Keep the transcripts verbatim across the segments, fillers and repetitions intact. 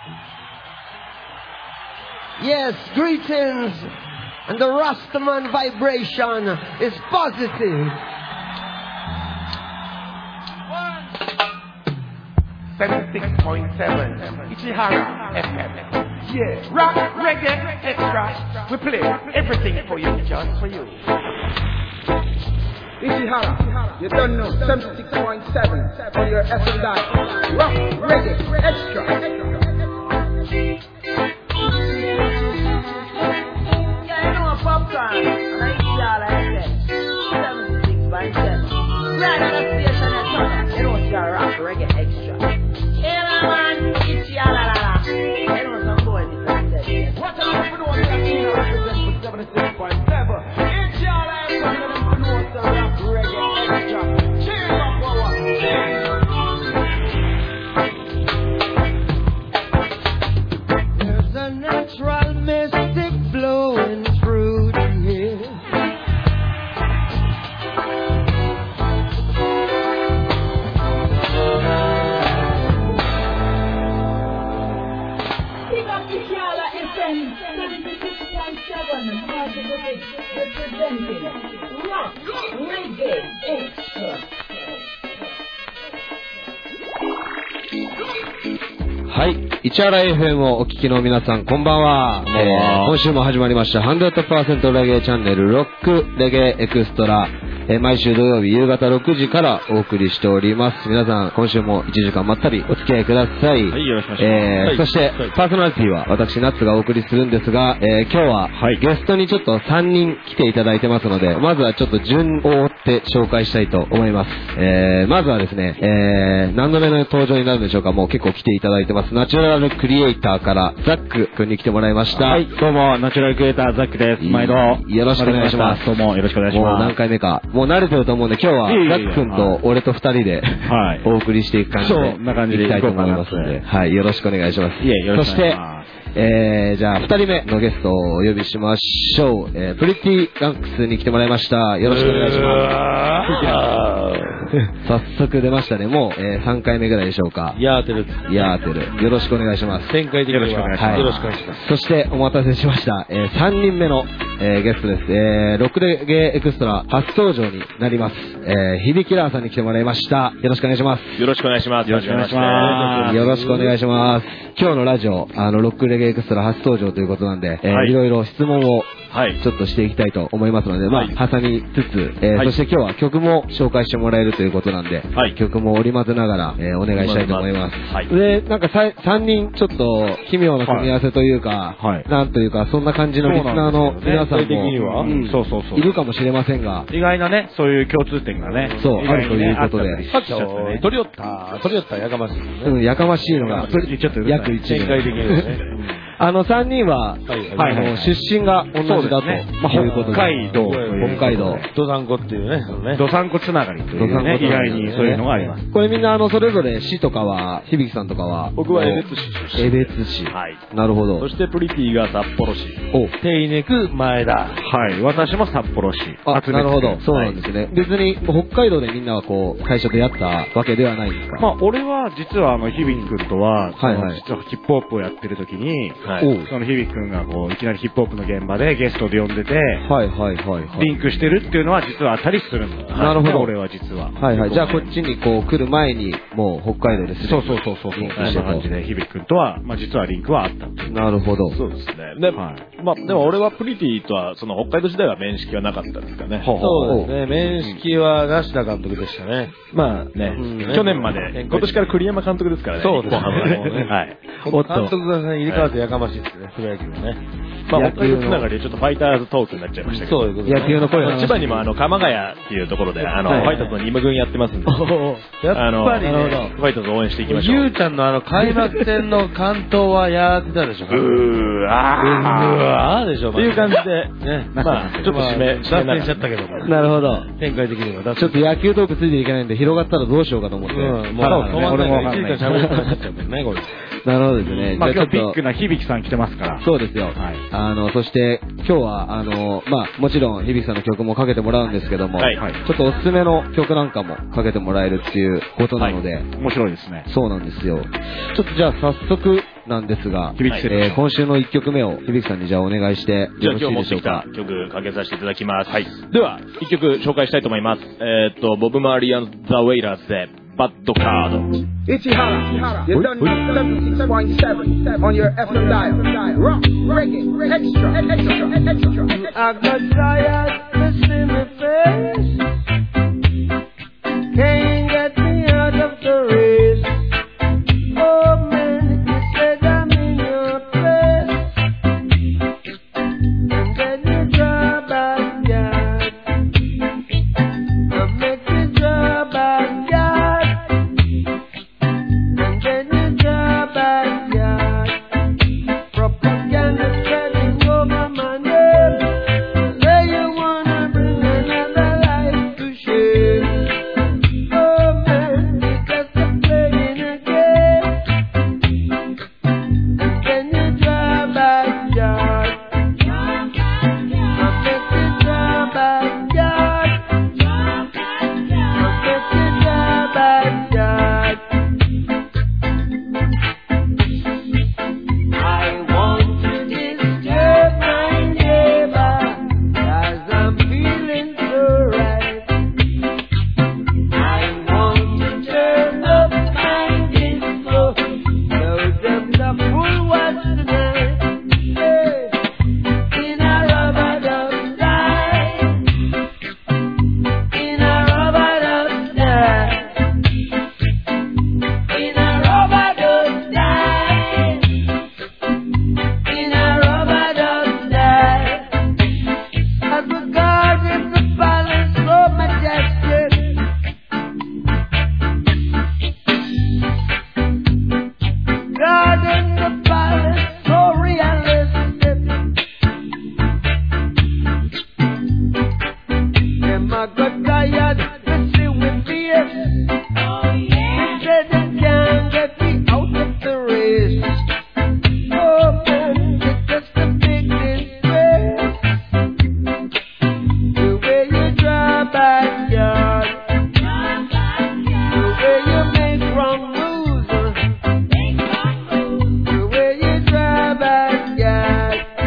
Yes, greetings. And the Rastaman vibration is positive. seventy-six point seven Ichihara F M. Yeah, rock, reggae, extra. We play everything for you, just for you. Ichihara, you don't know, seventy-six point seven on your F M dial. Rock, reggae, extra. Yeah, you know a popcorn, and I eat all I said. seventy-six point seven. Right on the station at Tucker. You know it's your rock, reggae, extra. Yeah, man, Ichihara. You know some boys is like that. What else we know what Ichihara represents for seventy-six point seven? Ichihara is one of them knows the rock, reggae, extra. Cheers up, power. There's a natural mystic blowing through the air. Pick up Ichihara F M seventy-six point seven, Market representing rock, reggae, extra. はい、市原 エフエム をお聞きの皆さん、こんばんは。えー、今週も始まりました ひゃくパーセント レゲエチャンネルロックレゲエエクストラ。えー、毎週土曜日夕方ろくじからお送りしております。皆さん、今週もいちじかんまったりお付き合いください。 はい、よろしくお願いします。 えーはい、 そして、パーソナリティは私、ナッツがお送りするんですが、えー、今日は、はい、ゲストにちょっとさんにん来ていただいてますので、まずはちょっと順を追って紹介したいと思います。えー、まずはですね、えー、何度目の登場になるんでしょうか。もう結構来ていただいてます。ナチュラルクリエイターからザック君に来てもらいました。 はい、どうも、ナチュラルクリエイターザックです。毎度。 よろしくお願いします。 どうも、よろしくお願いします。 もう何回目か。もう慣れてると思うんで、今日はザック君と俺と二人で、はい、お送りしていく感じで、そんな感じでいきたいと思いますので、はい、よろしくお願いします。 いえ、よろしくお願いします。 そして、えー、じゃあ二人目のゲストをお呼びしましょう。えー、プリティランクスに来てもらいました。よろしくお願いします。早速出ましたね。もう、えー、さんかいめぐらいでしょうか。 ヤーテル。 ヤーテル。よろしくお願いします。 展開的にはよろしくお願いします。 よろしくお願いします。 そしてお待たせしました。えー、さんにんめの、えー、ゲストです。えー、ロックレゲエエクストラ初登場になります。えー、ヒビキラーさんに来てもらいました。よろしくお願いします。 よろしくお願いします。よろしくお願いします。 よろしくお願いします。今日のラジオ、あの、ロックレゲエエクストラ初登場ということなんで、えーはい、いろいろ質問をちょっとしていきたいと思いますので、はい、まあ、挟みつつ、えーはい、そして今日は曲も紹介してもらえるということなんで、はい、曲も織り交ぜながら、えー、お願いしたいと思います。はい、で、なんかさんにんちょっと奇妙な組み合わせというか、はい、なんというか、そんな感じのリスナーの皆さんも、うん、そうそうそういるかもしれませんが、 意外なね、そういう共通点がね、 そう、あるということで、 さっき取り寄った、取り寄ったやかましい、ね。 うん、やかましいのが、約いちねん。あのさんにんは、はいはい、出身が同じだと、ね、まあ、北海道、北海道、 どさんこっていうね、 どさんこつながりというね、意外にそういうのがあります。 これみんなあのそれぞれ市とかは、響さんとかは、 僕は江別市出身。 江別市。はい。なるほど。 そしてプリティが札幌市。お、テイネク前田。 はい。私も札幌市。 あ、なるほど。そうなんですね。別に北海道でみんなはこう最初出会ったわけではないんですか。 まあ俺は実はあの響くんとは、はいはい、実はヒップホップをやってる時に、はい、その響くんがこういきなりヒップホップの現場でゲストで呼んでて、はいはいはい、はい、リンクしてるっていうのは実はあったりするんだ。 なるほど。 俺は実は。 はいはい。じゃあこっちにこう来る前にもう北海道ですね。 そうそうそうそう。リンクしてた感じで響くんとはまあ実はリンクはあった。 なるほど。 そうですね。で、はい、まあでも俺はプリティとはその北海道時代は面識はなかったんですかね。そうですね。面識は梨田監督でしたね。まあね、去年まで今年から栗山監督ですからね。そうですね。はい。監督が入れ替わってやかましいですね。プロ野球はね。まあ北海道つながりでちょっとファイターズトークになっちゃいましたけど。そういうこと。野球の声。千葉にもあの鎌ヶ谷っていうところであのファイターズのに軍やってますんで。やっぱりね、ファイターズ応援していきましょう。ゆうちゃんのあの開幕戦の関東はやってたでしょ。うーあーうわーでしょ。っていう感じでね。まあちょっと締め脱線しちゃったけど。 なるほど。 展開的にはちょっと野球トークついていけないんで広がったらどうしようかと思って。うん。もう俺もわかんない。 なるほどですね。 まあ今日ビッグな響さん来てますから。 そうですよ。はい。あのそして今日はあのまあもちろん響さんの曲もかけてもらうんですけども、はい、ちょっとおすすめの曲なんかもかけてもらえるっていうことなので、はい、 面白いですね。 そうなんですよ。ちょっとじゃあ早速なんですが、えー、今週のいっきょくめを響さんにじゃあお願いしてよろしいでしょうか。 じゃあ今日持ってきた曲かけさせていただきます。はい。では、いっきょく紹介したいと思います。えー、っと、ボブ・マーリー&ザ・ウェイラーズで、バッドカード。 Ichihara, you done seventy-six point seven on your F M dial. Rock, reggae, extra, extra, extra. I got tired to see my face. Can't get me out of the race. Oh man, you said I'm in your place. And then you draw back yard. I make you draw back yard. And then you draw back yard. Propaganda spreading over my name. Say you wanna bring another life to shame. Oh man, because I'm playing a game. And then you draw back yard. I make you draw back yard. I make you draw back yard. I want to disturb my neighbor, 'cause I'm feeling so right. I want to turn up my disco, load them the full watch tonight. Hey, in a rubber duck style, in a rubber duck style, in a rubber duck style, in a rubber duck style. As we guard in the palace so majestic, guard in the palace so realistic. Them a got tired to see we fear. Oh yeah. They said they can't get me out of the race. Oh man, it's just a big disgrace. The way you draw back yard, the way you make wrong moves, the way you draw back yard, I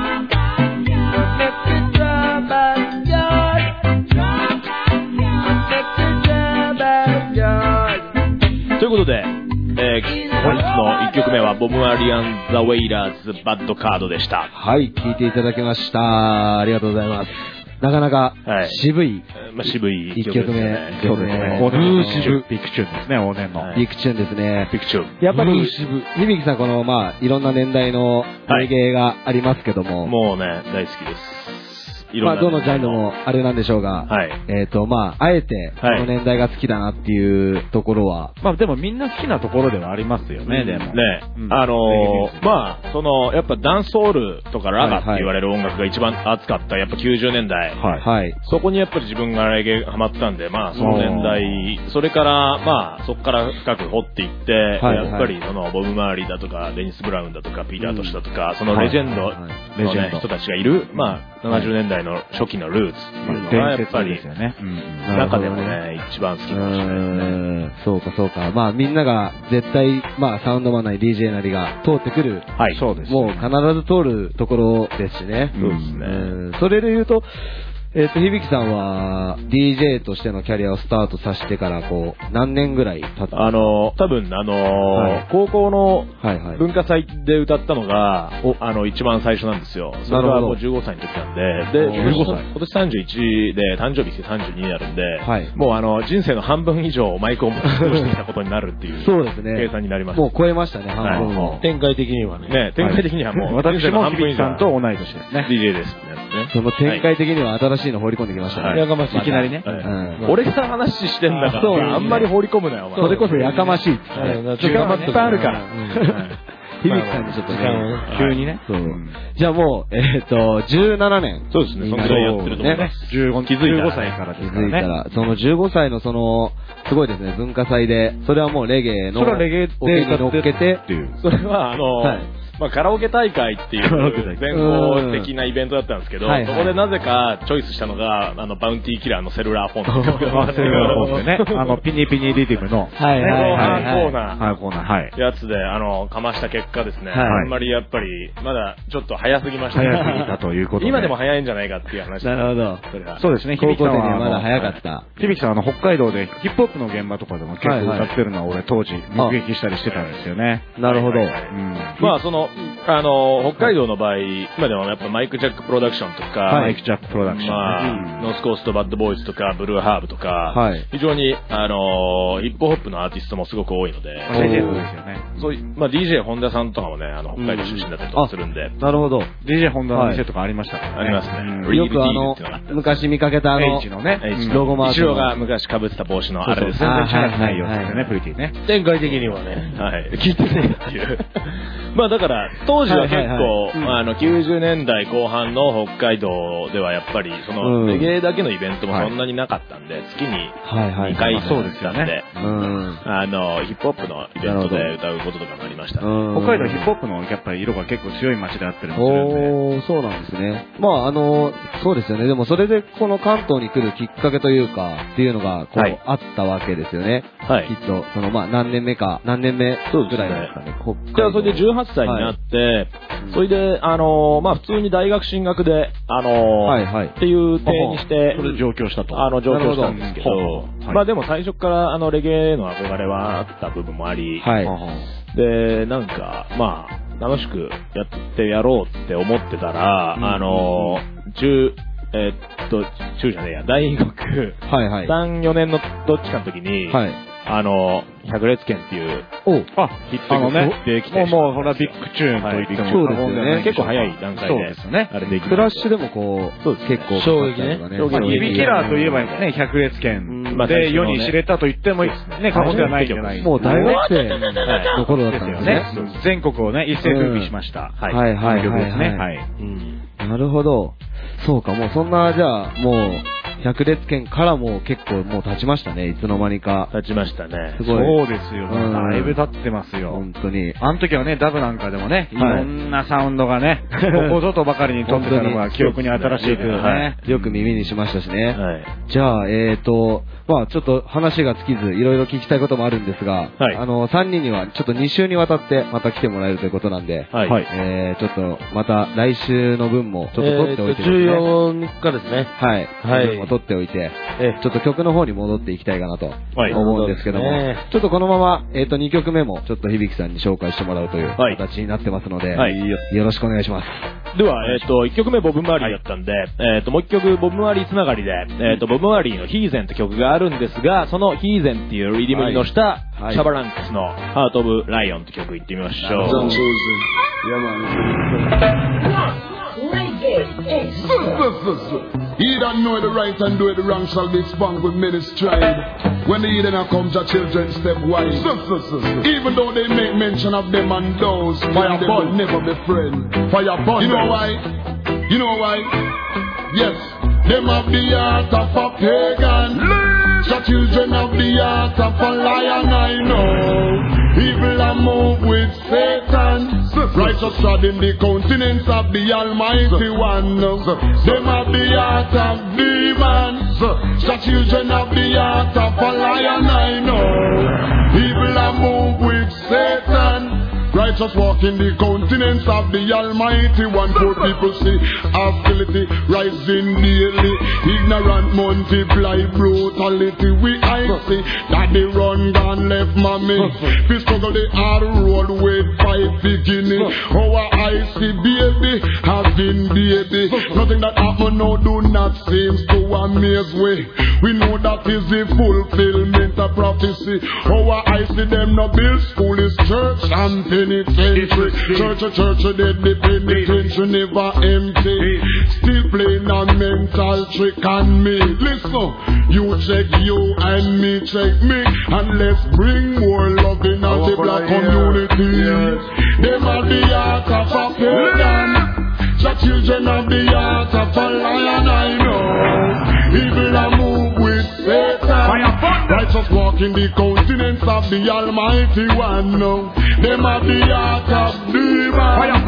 make you draw back yard, I make you draw back yard. ということで、えー、本日のいっきょくめはボブ・マーリー&ザ・ウェイラーズ、バッドカードでした。 はい、聴いていただきました。ありがとうございます。なかなか渋い、 まあ、渋いいっきょくめですね。 そうですね。往年のビッグチューンですね、往年の。 ビッグチューンですね。 ビッグチューン。 やっぱり、響さん、この、まあ、いろんな年代のレゲエがありますけども。 もうね、大好きです。 まあ、どのジャンルもあれなんでしょうが、はい、えっと、まあ、あえて、この年代が好きだなっていうところは。 まあ、でもみんな好きなところではありますよね、でも。 ね、あのー、まあ、その、やっぱダンスホールとかラガって言われる音楽が一番熱かった、やっぱきゅうじゅうねんだい。はい。そこにやっぱり自分がレゲエハマってたんで、まあ、その年代、それから、まあ、そこから深く掘っていって、やっぱり、その、ボブ・マーリーだとか、デニス・ブラウンだとか、ピーター・トシだとか、そのレジェンドのね、人たちがいる、まあ、ななじゅうねんだいの初期のルーツっていうのがやっぱり中でもね一番好きかもしれないですね。 そうかそうか。まあみんなが絶対まあサウンドマンなり ディージェー なりが通ってくる、はい、そうです。もう必ず通るところですしね。 そうですね。 それで言うと。えっと、響さんは ディージェー としてのキャリアをスタートさせてからこう何年ぐらい経った？ あの多分あのーはい、高校の文化祭で歌ったのが、はいはい、あの一番最初なんですよ。それはもうじゅうごさいの時なんで、でじゅうごさい今年さんじゅういちで誕生日してさんじゅうにになるんで、はい、もうあの人生の半分以上マイクを持ってしてきたことになるっていうそうですね計算になります。 もう超えましたね半分を。展開的にはね。ね展開的にはもう、 はい、私も響さんと同い年ですね。 ディージェー ですね。 その展開的には新しいの放り込んできました。 やかましい。いきなりね。 俺が話してんだから、あんまり放り込むなよ、お前。 それこそやかましい。 時間もいっぱいあるから。 響さんにちょっとね、 急にね。 じゃあもう、えっと、じゅうななねん。 そうですね、そのぐらいやってると思います。 気づいごさいからですからね。気づいたら、 そのじゅうごさいのその、すごいですね、文化祭で、それはもうレゲエの、 それはレゲエで乗っけて、 それはあの、 まあカラオケ大会っていう全国的なイベントだったんですけど、そこでなぜかチョイスしたのが、あの、バウンティーキラーのセルラーフォンの曲セルラーフォンでね、あの、ピニピニリズムの、 はいはいはい。ハーコーナー。 ハーコーナー、はい。 やつで、あの、かました結果ですね、あんまりやっぱり、まだちょっと早すぎましたね。 早すぎたということで。 今でも早いんじゃないかっていう話。 なるほど。 そうですね、 高校生にはまだ早かった。 響さん、あの、北海道でヒップホップの現場とかでも結構歌ってるのは俺当時目撃したりしてたんですよね。 なるほど。 まあ、その、あの、北海道の場合、今でもやっぱマイク・ジャック・プロダクションとか、 マイク・ジャック・プロダクション。 まあ、ノースコースト・バッド・ボーイズとか、ブルーハーブとか、非常に、あの、ヒップホップのアーティストもすごく多いので、 レジェンドですよね。 そういう、まあ、ディージェー 本田さんとかもね、あの、北海道出身だったりとかするんで。 なるほど。 ディージェー 本田の店とかありましたかありますね。 よくあの、昔見かけたあの、 H のね、 ロゴマーク。 後ろが昔被ってた帽子のあれですね。 全然チャラくないよってね、プリティね。 展開的にはね、はい、聞いてねっていう。まあだから、当時は結構、あの、きゅうじゅうねんだいこう半の北海道ではやっぱり、その、レゲエだけのイベントもそんなになかったんで、月ににかいそうですよね。あの、ヒップホップのイベントで歌うこととかもありました。 北海道ヒップホップのやっぱり色が結構強い街であったりもするんで。 おー、そうなんですね。まああの、そうですよね。でもそれでこの関東に来るきっかけというか、っていうのが、こう、あったわけですよね。はい。きっと、その、まあ何年目か、何年目ぐらいですかね。 じゃあそれでじゅうはっさいになって、それで、あの、まあ普通に大学進学で、あの、はいはい。っていう体にして、 それで上京したと。 あの、上京したんですけど、まあでも最初からあの、レゲエの憧れはあった部分もあり、はい。で、なんか、まあ、楽しくやってやろうって思ってたら、あの、中、えー、っと、中じゃねえや、大学、はいはい。さん、よねんのどっちかの時に、はい。あの、百列拳っていう、 おあ、 ヒット曲ができて、 もう、ほら、ビッグチューンと言っても、 そうですよね。 結構早い段階で。 そうですね。 あれできフラッシュでもこう、そうです結構、 衝撃ね。 まあ、指キラーといえばね、百列拳で世に知れたと言っても、ね、過言ではないけど、 もう大学生の頃だったんですね。 全国をね、一斉風靡しました。 はい。はいはいはい。はい。なるほど。そうか、もうそんな、じゃあ、もう、百列拳からも結構もう経ちましたね、いつの間にか。 経ちましたね。 すごい。そうですよ。だいぶ経ってますよ。 本当に。 あの時はね、ダブなんかでもね、いろんなサウンドがね、ここぞとばかりに撮ってたのが記憶に新しいですよね。 よく耳にしましたしね。はい。じゃあ、えーと、まあちょっと話が尽きず、いろいろ聞きたいこともあるんですが、はい。あの、さんにんにはちょっとに週にわたってまた来てもらえるということなんで、はい。えー、ちょっとまた来週の分もちょっと撮っておいてですね。 じゅうよっかですね。 はい。はい。分も撮っておいて、えちょっと曲の方に戻っていきたいかなと思うんですけども、はいね、ちょっとこのまま、えっ、ー、とにきょくめもちょっと響さんに紹介してもらうという形になってますので、はい、よろしくお願いします。 では、えっ、ー、と、いっきょくめボブ・マーリーだったんで、はい、えっ、ー、と、もういっきょくボブ・マーリーつながりで、えっ、と、ボブ・マーリーのヒーゼンって曲があるんですが、そのヒーゼンっていうリディムに乗した、はい、シャバランクスのハート・オブ・ライオンって曲いってみましょう。 He that know the right and do the wrong shall be spunk with many strides. When the Eden comes, the children step wide. Even though they make mention of them and those, fire burn never be friend. Fire burn. You know why? You know why? Yes, them have the heart of a pagan. The children have the heart of a lion. I know. Evil a move with Satan. Righteous trod in the countenance of the Almighty One. Them have the heart of demons. The children have the heart of a lion. I know. Evil a move with Satan. Righteous walk in the countenance of the Almighty One. Poor people see hostility rising daily. Ignorant multiply brutality. We I see that they run down left mommy. We struggle the hard road with five beginning. Our I see baby having baby. Nothing that happen now do not seem to amaze we. We know that is the fulfillment of prophecy. Our I see them no build school is church and penitentiary. Church, church, dead the penitentiary never empty. Still playing a mental trick on me. Listen, you check you and me check me, and let's bring more love in as the black community. Them are the heart of a pagan. The children of the heart of a lion. I know. Evil a move with Satan. Righteous walk in the countenance of the Almighty One. Them are the heart of demons.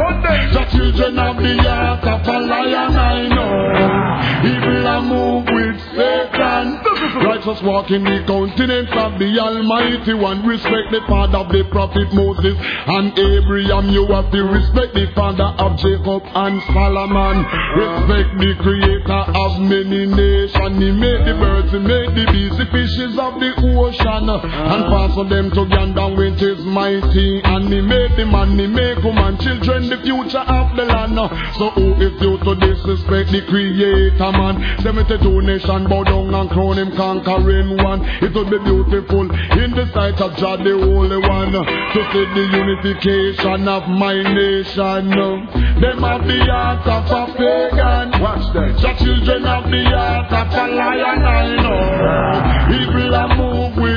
children of the heart of a lion, I know. Evil a move with Satan. Righteous walk in the countenance of the Almighty One. Respect the father of the prophet Moses and Abraham. You have to respect the father of Jacob and Solomon. Respect the creator of many nations. He made the birds, he made the beasts, the fishes of the ocean, and fastened them together with his mighty. And he made the man, he made woman, children, the future of the land. So who is you to disrespect the creator, man? seventy-two nations bow down and crown him conquering one. It would be beautiful in the sight of God the Holy One to see the unification of my nation. Them have the heart of a pagan. Watch them. The children of the heart of a lion, I know. Evil a move with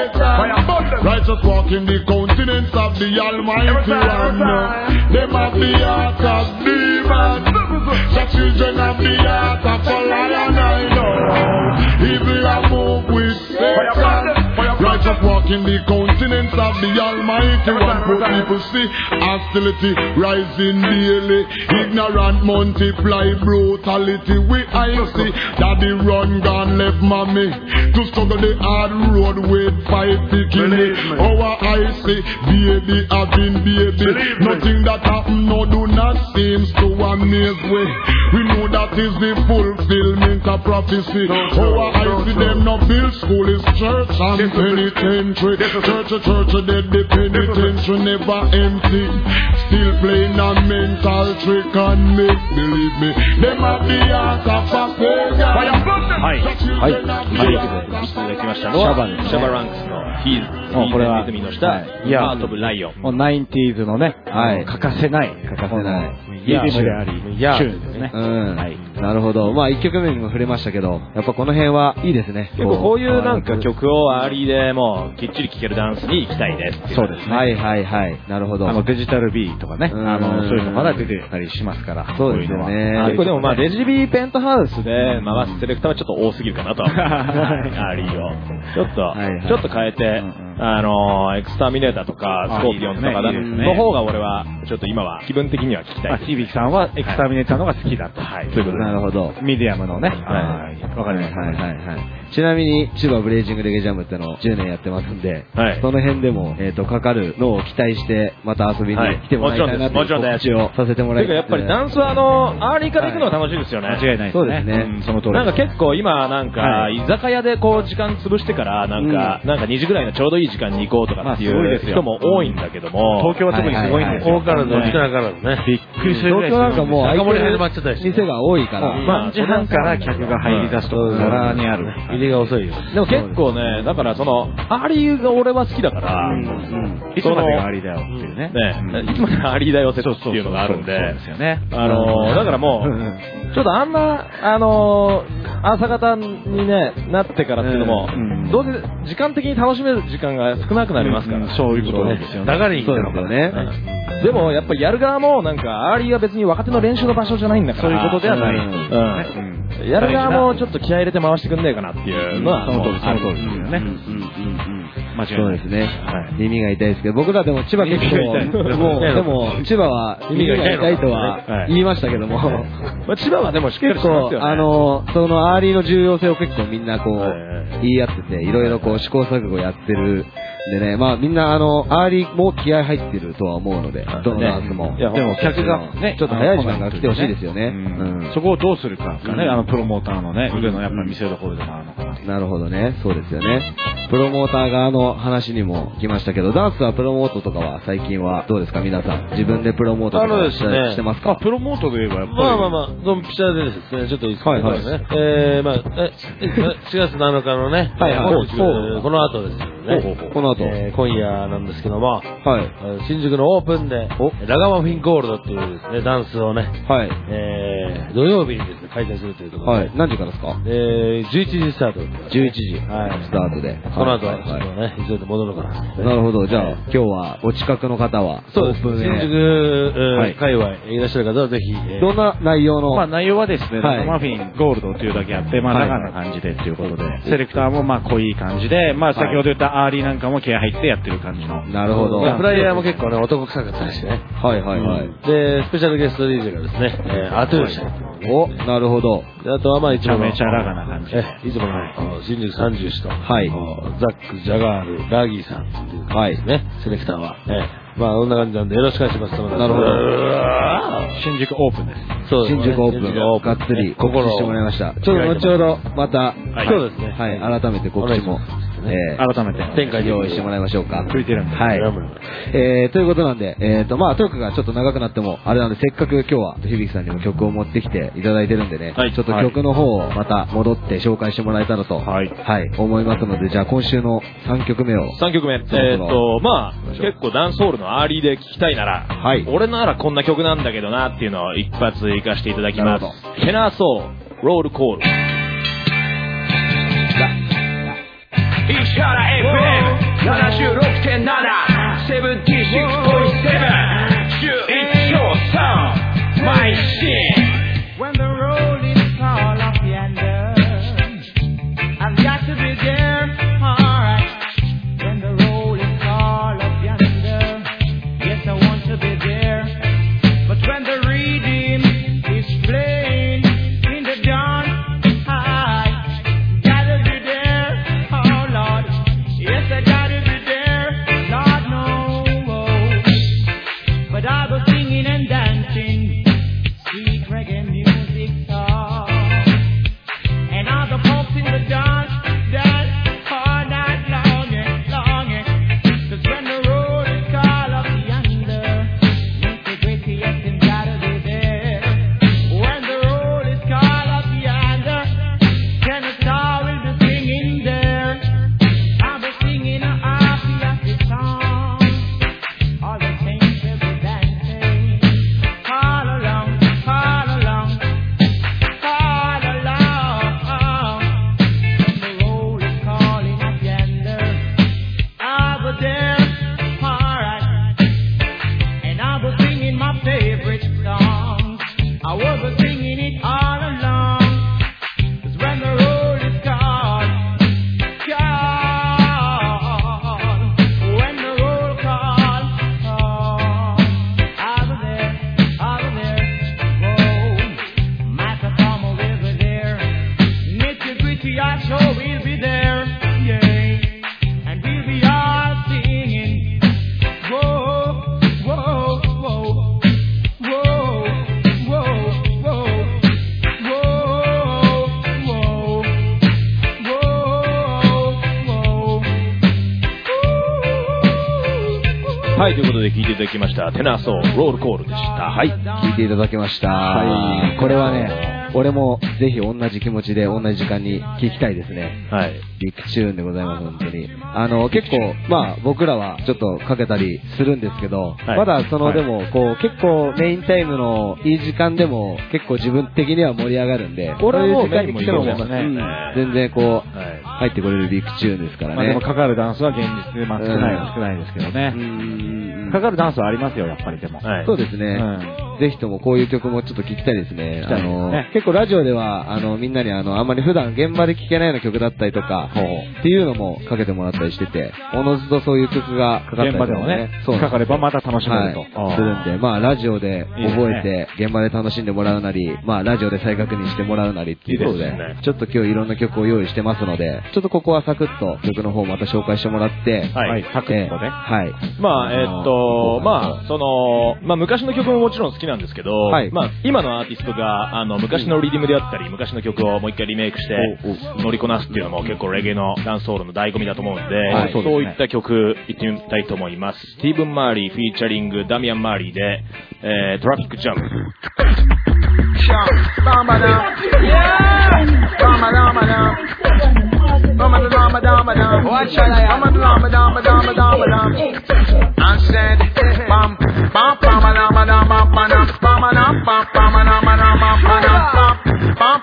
Satan. Righteous walk in the countenance of the Almighty One. Them have the heart of demons. The children of the heart of a lion, I know. Evil a move with Satan. Righteous walk in the countenance of the Almighty One. Poor people see hostility rising daily. Ignorant multiply brutality. We I see daddy run gone left mommy to struggle the hard road with five bikini. Our I see baby having baby. Nothing that happen no do not seems to amaze we. We know that is the fulfillment of prophecy. Our I see them no build school is church and penitentiary. Church, church, dead the penitentiary never empty. Still playing a mental trick and make believe me. Them have the heart of a pagan. はい、はい、はい、いただきましたのは、シャバランクスのヒーズ、もうこれは、リズムのした、ハート・オブ・ライオン。もうナインティーズのね、はい、欠かせない、欠かせない、リズムであり、チューンですね。うん、はい。なるほど。まあ、一曲目にも触れましたけど、やっぱこの辺はいいですね。結構こういうなんか曲をアーリーでもう、きっちり聴けるダンスに行きたいです。そうですね。はいはいはい。なるほど。あの、デジタル B とかね、あの、そういうのまだ出てたりしますから。そうですよね。結構でもまあ、デジ B ペントハウスで回すセレクターはちょっと多すぎるかなと。アーリーを。ちょっと、ちょっと変えて、あの、エクスターミネーターとか、スコーピオンとかの方が俺は、ちょっと今は気分的には聞きたい。響さんはエクスターミネーターの方が好きだと。はい。そういうことです。なるほど。ミディアムのね。はい。わかります。はいはいはい。ちなみに、千葉ブレイジングレゲジャムってのをじゅうねんやってますんで、はい、その辺でも、えっと、かかるのを期待して、また遊びに来てもらいたいなという告知をさせてもらいたい。やっぱりダンスはあの、アーリーから行くのは楽しいですよね。間違いないですね。そうですね。その通り。なんか結構今、なんか、居酒屋でこう、時間潰してから、なんか、なんかにじぐらいのちょうどいい時間に行こうとかっていう人も多いんだけども、東京は特にすごいんですよ。多からず、少なからずね。びっくりするぐらい。東京なんかもう、中盛り始まっちゃったりして。店が多いから。まあ、さんじはんから客が入り出すと、ざらにある。入りが遅いよ。でも結構ね、だからその、アーリーが俺は好きだから、いつまでがアーリーだよっていうね。ね、いつまでがアーリーだよ説っていうのがあるんで、そうですよね。あの、だからもう、ちょっとあんな、あの、朝方にね、なってからっていうのも、どうせ時間的に楽しめる時間が少なくなりますから。そういうことですよね。流れに行ったのかね。でもやっぱりやる側もなんか、アーリーは別に若手の練習の場所じゃないんだから。そういうことではない。うん。やる側もちょっと気合い入れて回してくんねえかなっていうのは、その通り、その通りですよね。間違いない。そうですね。耳が痛いですけど、僕らでも千葉結構、もう、でも、千葉は耳が痛いとは言いましたけども、千葉はでもしっかりしてますよね。あの、そのアーリーの重要性を結構みんなこう、言い合ってて、いろいろこう試行錯誤やってる。でね、まあみんなあの、アーリーも気合入ってるとは思うので、どのダンスも。でも客がね、ちょっと早い時間が来てほしいですよね。そこをどうするかがね、あのプロモーターのね、腕のやっぱり見せどころでもあるのかな。なるほどね、そうですよね。プロモーター側の話にも来ましたけど、ダンスはプロモートとかは最近はどうですか皆さん。自分でプロモートとかしてますか？プロモートで言えばやっぱり。まあまあまあ、ドンピシャでですね、ちょっといいですか？はいはい。えー、まあ、しがつなのかのね、はいはい。この後ですよね。この後。今夜なんですけども、はい。新宿のオープンで、ラガマフィンゴールドっていうですね、ダンスをね、はい。えー、土曜日にですね、 開催するということで。はい。 何時からですか？ えー、じゅういちじスタート。 じゅういちじ。はい。スタートで。 その後は、ちょっとね、急いで戻るから。 なるほど。じゃあ、今日はお近くの方は、 そうです。新宿、界隈いらっしゃる方はぜひ。 どんな内容の？ まあ内容はですね、マフィンゴールドというだけあって、まあラガな感じでっていうことで、セレクターもまあ濃い感じで、まあ先ほど言ったアーリーなんかも気合入ってやってる感じの。 なるほど。 フライヤーも結構ね、男臭かったりしてね。 はいはいはい。 で、スペシャルゲスト ディージェー がですね、えー、アトゥーシャ。 お、なるほど。 で、あとはまあ一応めちゃめちゃラガな感じ。 え、いつもの、新宿三十四と、 はい。 ザック、ジャガール、ラギーさんっていう感じですね、セレクターは。えまあ、こんな感じなんで、よろしくお願いします。 なるほど。 新宿オープンです。 そうですね。新宿オープン。がっつり告知してもらいました。ちょっと後ほど、また、 そうですね。 はい、改めて告知も、 えー、改めて展開用意してもらいましょうか。 ついてるんで。 はい。えー、ということなんで、えーと、まあ、トークがちょっと長くなっても、あれなんで、せっかく今日は、響さんにも曲を持ってきていただいてるんでね、はい、ちょっと曲の方をまた戻って紹介してもらえたらと、はい。はい、思いますので、じゃあ今週のさんきょくめを。 さんきょくめ。えーと、まあ、結構ダンスホールのアーリーで聞きたいなら、はい。俺ならこんな曲なんだけどなっていうのを一発行かせていただきます。テナーソー、ロールコール。石原 エフエムななじゅうろくてんなな セブンティーシックスポイントセブン じゅういちちょうさんマイシン When the road is tall up yonder I've got to be there alright When the road is tall up yonder Yes I want to be there But when the reading is plain in the dawn Yes, I gotta be there, Lord knows. But I was singing and dancing, sweet reggae music song. And all the folks in the dance, dance all night long and long. Cause when the road is called up yonder, Mister Gritty, yes, I gotta be there. When the road is called up yonder, Kennesaw will be singing there. Singing a happy, happy song. All the saints will be dancing. All along, all along, all along. When the road is calling up yonder, I was there, alright. And I was singing my favorite song. I was singing it all along. 'Cause when the road is called, I sure will be there, yeah, and we'll be all singing. Whoa, whoa, whoa, whoa, whoa, whoa, whoa, whoa, whoa. はい、ということで聞いていただきました。テナーソー、ロールコールでした。 はい、聞いていただきました。はい、これはね、俺もぜひ同じ気持ちで同じ時間に聞きたいですね。はい。ビッグチューンでございます、本当に。あの、結構、まあ僕らはちょっとかけたりするんですけど、はい、まだその、はい、でも、こう、結構メインタイムのいい時間でも結構自分的には盛り上がるんで、 俺はもうメインに来てもね、 全然こう、はい、入ってこれるビッグチューンですからね。まあでもかかるダンスは現実で、まあ少ないは少ないですけどね。うん、かかるダンスはありますよ、やっぱりでも。 はい、そうですね、うん。ぜひともこういう曲もちょっと聞きたいですね。あの、ね、結構ラジオでは、あの、みんなにあの、あんまり普段現場で聴けないような曲だったりとか、っていうのもかけてもらったりしてて、おのずとそういう曲がかかったりとか、ね、現場でもね、そうかかればまた楽しめると、はい、するんで、まあラジオで覚えて、現場で楽しんでもらうなり、まあラジオで再確認してもらうなりっていうことで、いいですね、ちょっと今日いろんな曲を用意してますので、ちょっとここはサクッと曲の方また紹介してもらって、はい、サクッとね。はい。まあ、えー、っと、まあ、その、まあ昔の曲ももちろん好きなんですけど、はい、まあ今のアーティストが、あの、昔のリディムであったり、昔の曲をもう一回リメイクして乗りこなすっていうのも結構レゲエのダンスホールの醍醐味だと思うんで、はい、そうですね、そういった曲いってみたいと思います。スティーブン・マーリーフィーチャリングダミアン・マーリーで、えー、トラフィック・ジャンプ。Bam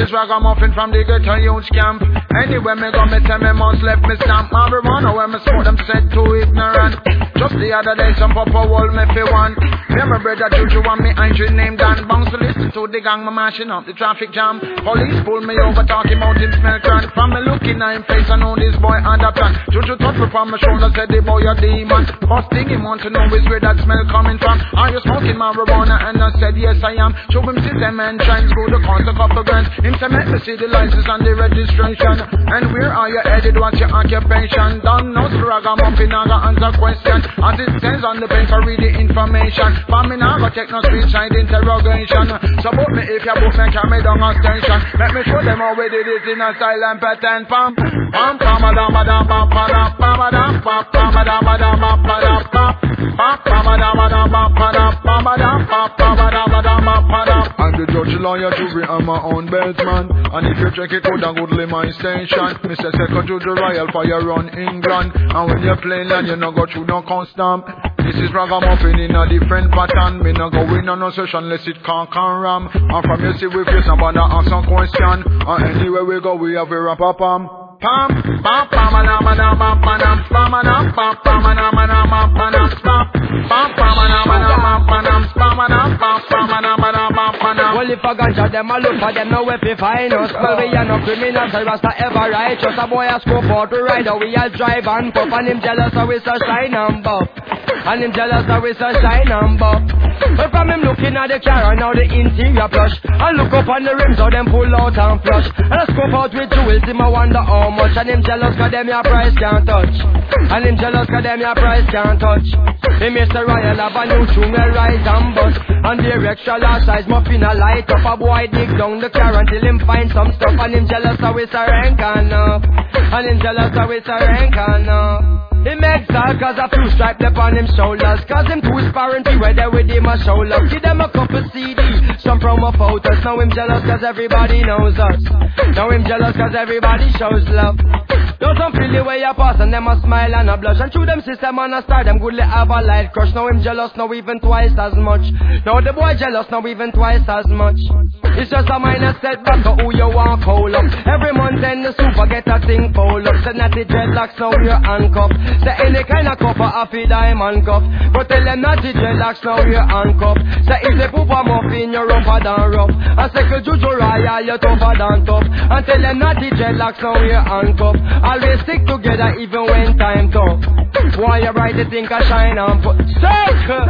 is ragamuffin from the ghetto youth camp. Anywhere me go, me tell me must left me stamp. Marijuana where me smoke them said too ignorant. Just the other day some papa hold me for one. Me my brother Juju and me Andrew named Dan. Bounce to listen to the gang, me mashing up the traffic jam. Police pull me over talking about him smell cran. From me looking at him face I know this boy under plan. Juju touch me from my shoulder said the boy a demon. First thing he want to know is where that smell coming from. Are you smoking marijuana? And I said yes I am. Show him system and trends go to cost a couple grand. Him say make me see the license and the registration. And where are you headed? What's your occupation? Don't know the ragamuffin I got answer question. As it says on the paper read the information. For me now go take no speech side interrogation. Support me if you book me carry down a station. Let me show them how we did it in a silent pattern. Pam pam pam da ba da ba pa da pa ba da pa pa ba da ba da ba pa da pa pa pa ba da ba da ba pa da pa ba da pa pa ba da ba da ba pa da. I'm the judge, lawyer, jury, and my own beltman. And if you check it out, then go to my station. Mister Second Judge Royal Fire run England. And when you play land, you no go through no custom. This is ragamuffin in a different pattern. Me no go in on no session unless it can't can ram. And from you see we face nobody ask some question. And anywhere we go, we have a rap a pam. Pam pam pam na ma na ma pa na pam na pam pam na ma na ma pa na pam pam pam na ma na ma pa na pam na pam pam na ma na ma pa na. Well if a ganja them a look for them no way fi find us. Well we are no criminals, so Rasta ever righteous. A boy a scope out to ride, we all drive and puff. And him jealous so we so shine and buff. And him jealous so we so shine and buff. But from him looking at the car and now the interior plush. And look up on the rims how them pull out and flush. And I scope out with jewels him a wonder how much. And him jealous cause them your price can't touch. And him jealous cause them your price can't touch. Him Mister Royal have a new tune will rise and bust. And the extra large size muffin a light up. A boy dig down the car until him find some stuff. And him jealous so it's a rank enough. And him jealous so it's a rank enough. He makes all cause a few stripes upon him shoulders. Cause him too sparring to where they with him a show love. Give them a couple C D, some promo photos. Now him jealous cause everybody knows us. Now him jealous cause everybody shows love. Though some feel the way you pass and them a smile and a blush. And through them system and a star them goodly have a light crush. Now him jealous now even twice as much. Now the boy jealous now even twice as much. It's just a minor setback to who you want call up. Every month then the super get a thing pull up. Say natty dreadlocks now you're handcuffed. Say any kind of cup a fi diamond cup. But tell them natty dreadlocks now you're handcuffed. Say if they poop a muffin you're rougher than rough. And say Juju Royal you're tougher than tough. And tell them natty dreadlocks now you're handcuffed. Always stick together even when time tough. Why you bright the think I shine and put circle.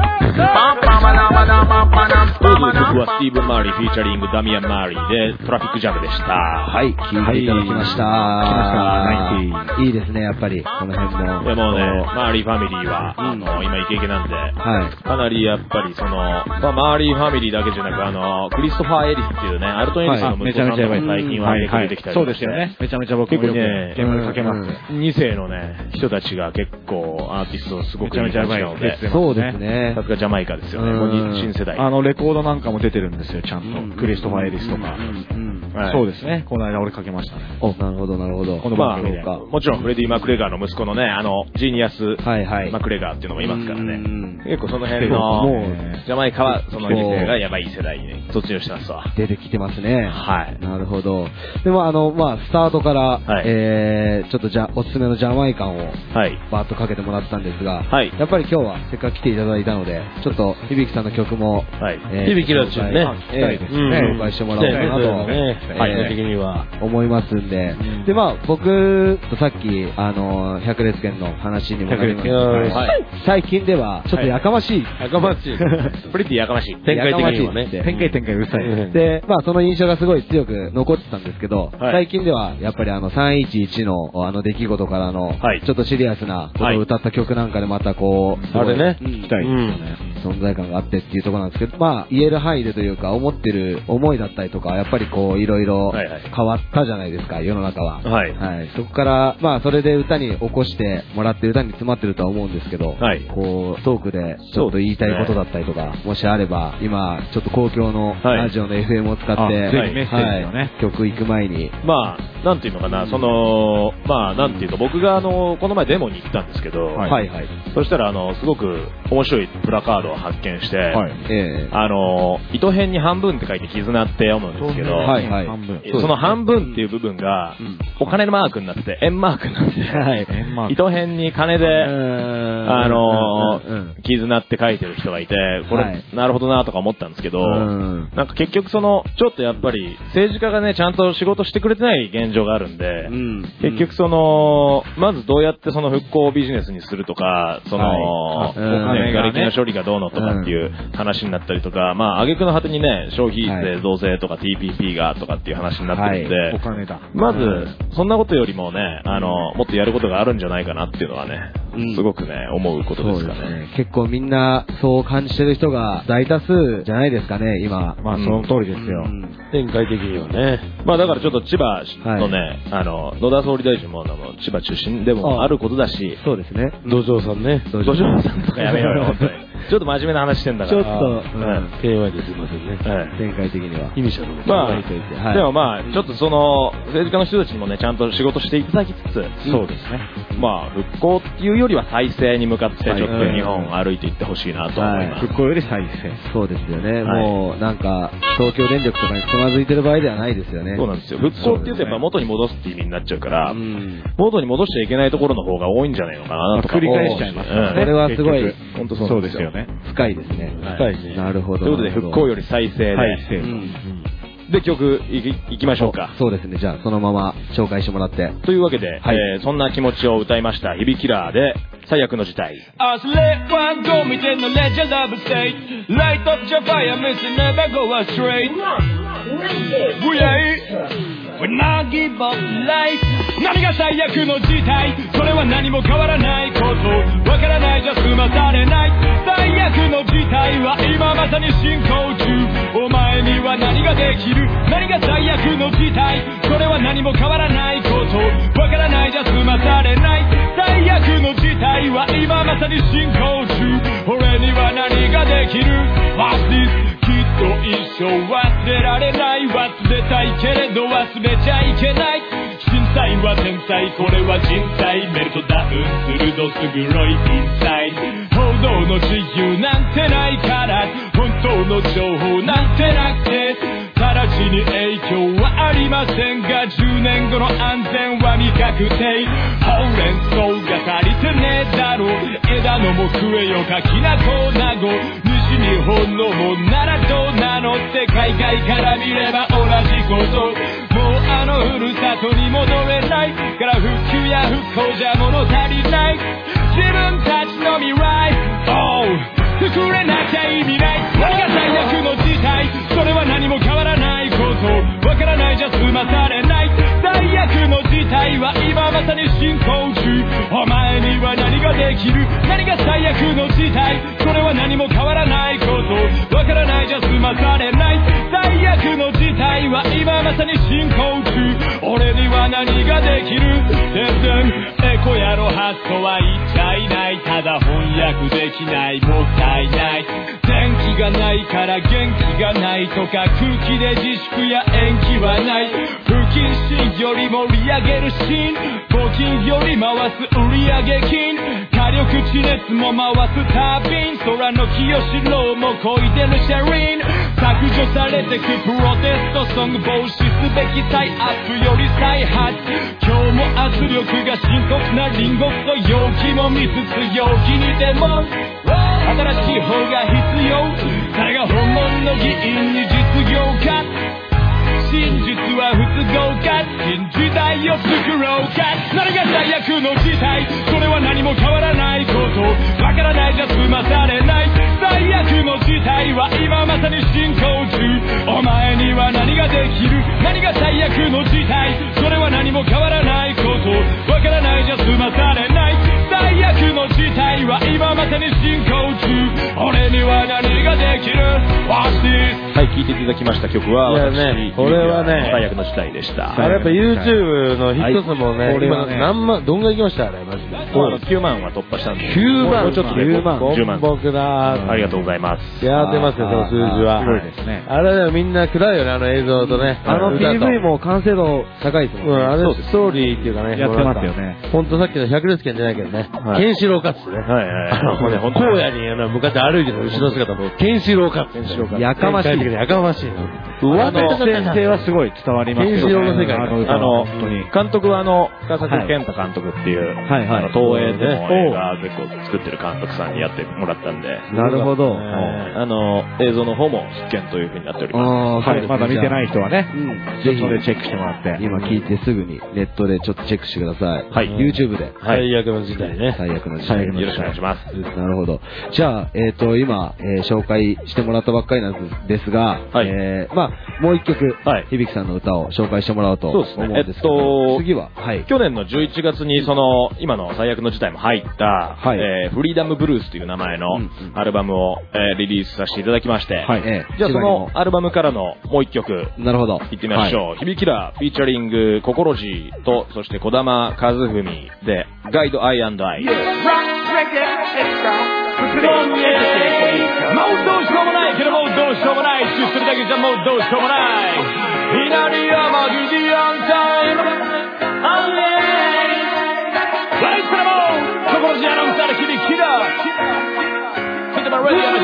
僕はスティーブン・マーリーフィーチャリングダミアン・マーリーでトラフィックジャムでした。 はい、聴いていただきました。はい、いいですね、やっぱりこの辺も。 でもね、マーリーファミリーは、あの今イケイケなんで、はい、かなりやっぱりその、まあ、マーリーファミリーだけじゃなく、あのクリストファー・エリスっていうね、アルトン・エリスの息子さんとか最近は出てきたりして、 そうですよね。めちゃめちゃ僕もよくね、ゲームかけます。 に世のね、人たちが結構アーティストをすごくめちゃめちゃやばいですね。 そうですね。 さすがジャマイカですよね。もう新世代。 あのレコードなんかも出てるんですよ、ちゃんと。クリストファー・エリスとか。そうですね。この間俺かけましたね。 お、なるほどなるほど。 この番組で、もちろんフレディ・マクレガーの息子のね、あのジーニアスマクレガーっていうのもいますからね。結構その辺のジャマイカはそのに世がやばい世代に突入してますわ。 出てきてますね。 はい。 なるほど。でもあのまあスタートからえちょっとじゃおすすめのジャマイカンをバーッとかけてもらったんですが、やっぱり今日はせっかく来ていただいたので、ちょっと響さんの曲も響ラジオね、 紹介してもらおうかなと的には思いますんで、でまあ僕とさっきあの百列拳の話にもなりましたが、最近ではちょっとやかましい、 やかましい、プリティやかましい、展開的にはね、 展開展開うるさいで、まあその印象がすごい強く残ってたんですけど、最近ではやっぱりあのさんいちいちのあの出来事からのちょっとシリアスなことを歌った曲なんかでまたこうあれね聞きたいですよね。 存在感があってっていうところなんですけど、まあ言える範囲でというか思ってる思いだったりとかやっぱりこういろいろ変わったじゃないですか、世の中は。 はい。 はい。そこからまあそれで歌に起こしてもらって歌に詰まってるとは思うんですけど、はい、こうトークでちょっと言いたいことだったりとか、もしあれば今ちょっと公共のラジオの エフエム を使って、 はい、ぜひメッセージをね、 はい、曲行く前にまあなんていうのかな、その、まあ、なんていうか、僕があの、この前デモに行ったんですけど、はいはい。そしたら、あの、すごく面白いプラカードを発見して、はい。えー、あの、糸辺に半分って書いて絆って読むんですけど、はいはい。その半分っていう部分が、お金のマークになって、円マークになって、はい。糸辺に金で、あの、絆って書いてる人がいて、これ、はい、なるほどなとか思ったんですけど、なんか結局その、ちょっとやっぱり、政治家がね、ちゃんと仕事してくれてない現状があるんで、うん、結局その、まずどうやってその復興をビジネスにするとか、その、はい、ね、瓦礫の処理がどうのとかっていう話になったりとか、まあ、挙句の果てにね、消費税増税とか ティーピーピー がとかっていう話になってるんで、はい、お金だ。まず、そんなことよりもね、あの、もっとやることがあるんじゃないかなっていうのはね、すごくね、思うことですかね。そうですね。 結構みんなそう感じてる人が大多数じゃないですかね、今。 まあ、その通りですよ。うん、 展開的にはね。まあ、だからちょっと千葉のね、はい、あの、野田総理大臣も、あの、千葉中心でもあることだし、 そうですね。 土壌さんね。 土壌さんとかやめようよ、本当に。 ちょっと真面目な話してんだから。 ちょっと、うん。 ケーワイ ですいませんね。 はい。展開的には。 イニシャルの。まあ、はい、でもまあ、ちょっとその、政治家の人たちにもね、ちゃんと仕事していただきつつ、 そうですね。 まあ、復興っていうよりは再生に向かって、ちょっと日本歩いていってほしいなと思います。 復興より再生。 そうですよね。もう、なんか、東京電力とかにつまずいてる場合ではないですよね。 そうなんですよ。復興って言うとやっぱ元に戻すって意味になっちゃうから、元に戻しちゃいけないところの方が多いんじゃないのかなとか。 繰り返しちゃいますからね。それはすごい、 本当そうですよね。 深いですね。 深いですね。 なるほど。 ということで、復興より再生で。再生。で、曲いき、いきましょうか。 そうですね。じゃあ、そのまま紹介してもらって。 というわけで、はい、えー、そんな気持ちを歌いました、ヒビキラーで、最悪の事態。 As late one go me to the legend of a state. Light up your fire, miss it never go astray. We ain't.We not give up life 何が最悪の事態それは何も変わらないことわからないじゃ済まされない最悪の事態は今まさに進行中お前には何ができる何が最悪の事態それは何も変わらないことわからないじゃ済まされない最悪の事態は今まさに進行中俺には何ができる What's thisきっと一生忘れられない忘れたいけれど忘れちゃいけない震災は天才これは人災メルトダウン鋭す黒いインサイド報道の自由なんてないから本当の情報なんてなくて直ちに影響はありませんがじゅうねんごの安全は未確定ほうれん草が足りてねえだろ枝のも食えよかきなこなご西日本のもんならどうなのって海外から見れば同じこともうあのふるさとに戻れないから復旧や復興じゃ物足りない自分たちの未来 Oh 作れなきゃ意味ない何が最悪の事態それは何も変わらないことわからないじゃ済まされない最悪の事態は今まさに進行中お前には何ができる何が最悪の事態それは何も変わらないことわからないじゃ済まされない最悪の事態は今まさに進行中俺には何ができる全然エコやろ発想は言っちゃいないただ翻訳できないもったいない電気がないから元気がないとか空気で自粛や延期はない不謹慎より盛り上げるシーン募金より回す売上金火力地熱も回すタービン空の清志郎も漕いでるシェリン削除されてくプロテストソング防止すべき再アップより再発今日も圧力が深刻な隣国と陽気も見つつ陽気にでも新しい方が必要誰が本物の議員に実業家真実は不都合か新時代を作ろうか何が最悪の事態それは何も変わらないことわからないじゃ済まされない最悪の事態は今まさに進行中お前には何ができる何が最悪の事態それは何も変わらないことわからないじゃ済まされない最悪の事態は今まさに進行中俺には何ができる What's this はい、聴いていただきました曲は、 私、ね、これはね、 最悪の事態でした。 あれやっぱ YouTube のヒット数もね、今何万、どんぐらい行きましたあれ、マジで。 きゅうまんは突破したんで。 きゅうまんちょっとね、 きゅうまん。 じゅうまん。 僕だ。 ありがとうございます。 いや、出ますよ、その数字は。 すごいですね。 あれでもみんな暗いよね、あの映像とね。 あの ピーブイ も完成度高いですもんね。 うん、あれストーリーっていうかね。 やってますよね。 ほんとさっきの百裂拳じゃないけどね。ケンシロウカツね。 はいはい。あのね、 荒野に向かって歩いてる後ろ姿も、ケンシロウカツ。 やかましい。 やかましいな。 上手の先生はすごい伝わりますよね。 ケンシロウの世界。 あの、監督はあの、深作健太監督っていう、はいはい。東映でも映画結構作ってる監督さんにやってもらったんで。 なるほど。 あの、映像の方も必見という風になっております。 はい、まだ見てない人はね、 ぜひチェックしてもらって。 今聞いてすぐにネットでちょっとチェックしてください。 はい。 YouTube で。 最悪の時代ね。 最悪の時代。 よろしくお願いします。 なるほど。じゃあ、えっと、今、紹介してもらったばっかりなんですが、えまあ、もう一曲、響さんの歌を紹介してもらおうと思うんですけど、次は、はい。 去年のじゅういちがつに、その、今の最悪の事態も入った、はい。えフリーダムブルースという名前のアルバムをリリースさせていただきまして、はい。じゃあそのアルバムからのもう一曲、 なるほど。 いってみましょう。響きらフィーチャリングココロジーと、そして児玉和文で、ガイドアイアンドアイ。もうどうしようもないけどもうどうしようもない。シュッするだけじゃもうどうしようもない。左山ギディアンタイム。アンレイ。ワイスラモン。ココロジーアナウンサーの響きら。見てもらえるや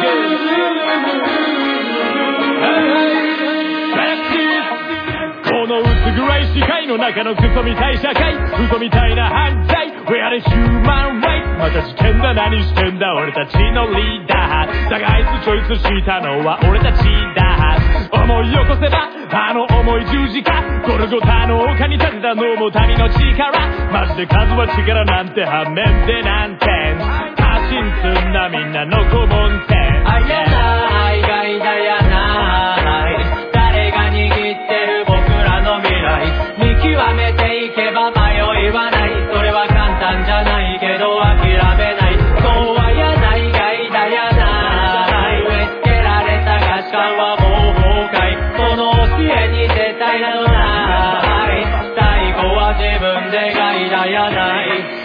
この薄暗い視界の中のクソみたい社会、嘘みたいな犯罪 We are a human right また事件だ何してんだ俺たちのリーダーだがあいつチョイスしたのは俺たちだ思い起こせばあの重い十字架ゴルゴタの丘に立てたのも民の力マジで数は力なんて反面で何点過信積んだみんなの顧問点あやないガイダやない誰が握ってる僕らの未来見極めていけば迷いはないそれは簡単じゃないけど諦めないそうはやないガイダやない植え付けられた価値観はもう崩壊その教えに絶対などない最後は自分でガイダやない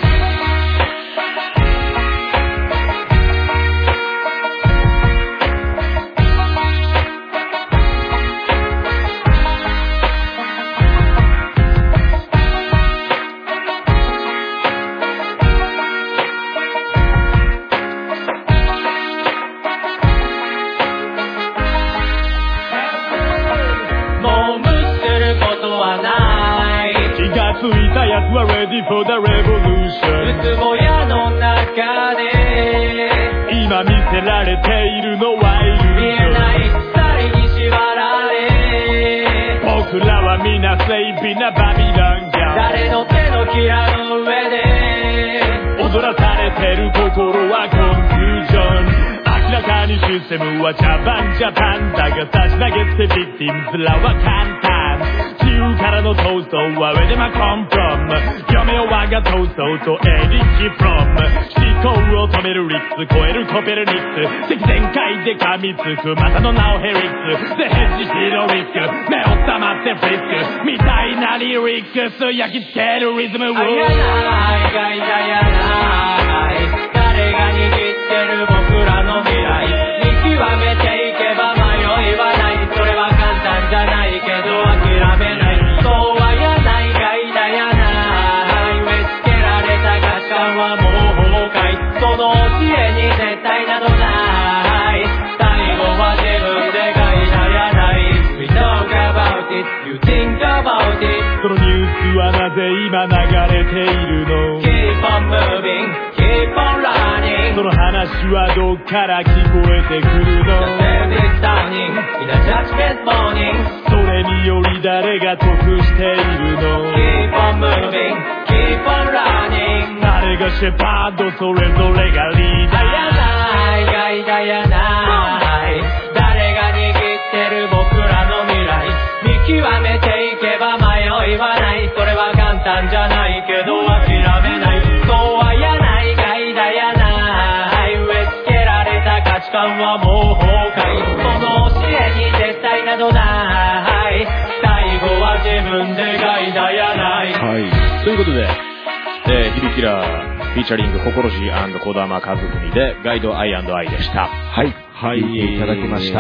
ついたやつは Ready for the Revolution うつぼやの中で今見せられているのはイル見えない鎖に縛られ僕らは皆正義なバビロンガ誰の手のひらの上で踊らされてる心はコンフュージョン明らかにシステムはジャパンジャパンだが差し投げてビクティムズらは簡単自由からの闘争は Where did I come from 嫁を我が闘争とエリッキフロム思考を止めるリックス超えるコペルニクス敵全開で噛みつくまたの名をヘリックスでヘッジヒロリック目を覚まってフリックみたいなリリックス焼き付けるリズムをあやないガイダやない誰が握ってる僕らの未来見極めていけば迷いはないそれは簡単じゃないけど諦めないそうはやないガイダやない植え付けられた価値観はもう崩壊その教えに絶対などない最後は自分でガイダやない We talk about it You think about it そのニュースはなぜ今流れているの Keep on moving Keep on running その話はどっから聞こえてくるの The self is turning In a judgment morning それにより誰が得しているの Keep on moving Keep on running 誰がシェパードそれぞれがリーダーやないガイダやない誰が握ってる僕らの未来見極めていけば迷いはないそれは簡単じゃないけど諦めないそうはやないガイダやない植え付けられた価値観はもう崩壊その教えに絶対キラー、フィーチャリング、心地&小玉和文で、ガイドアイ&アイでした。 はい。はい。いただきました。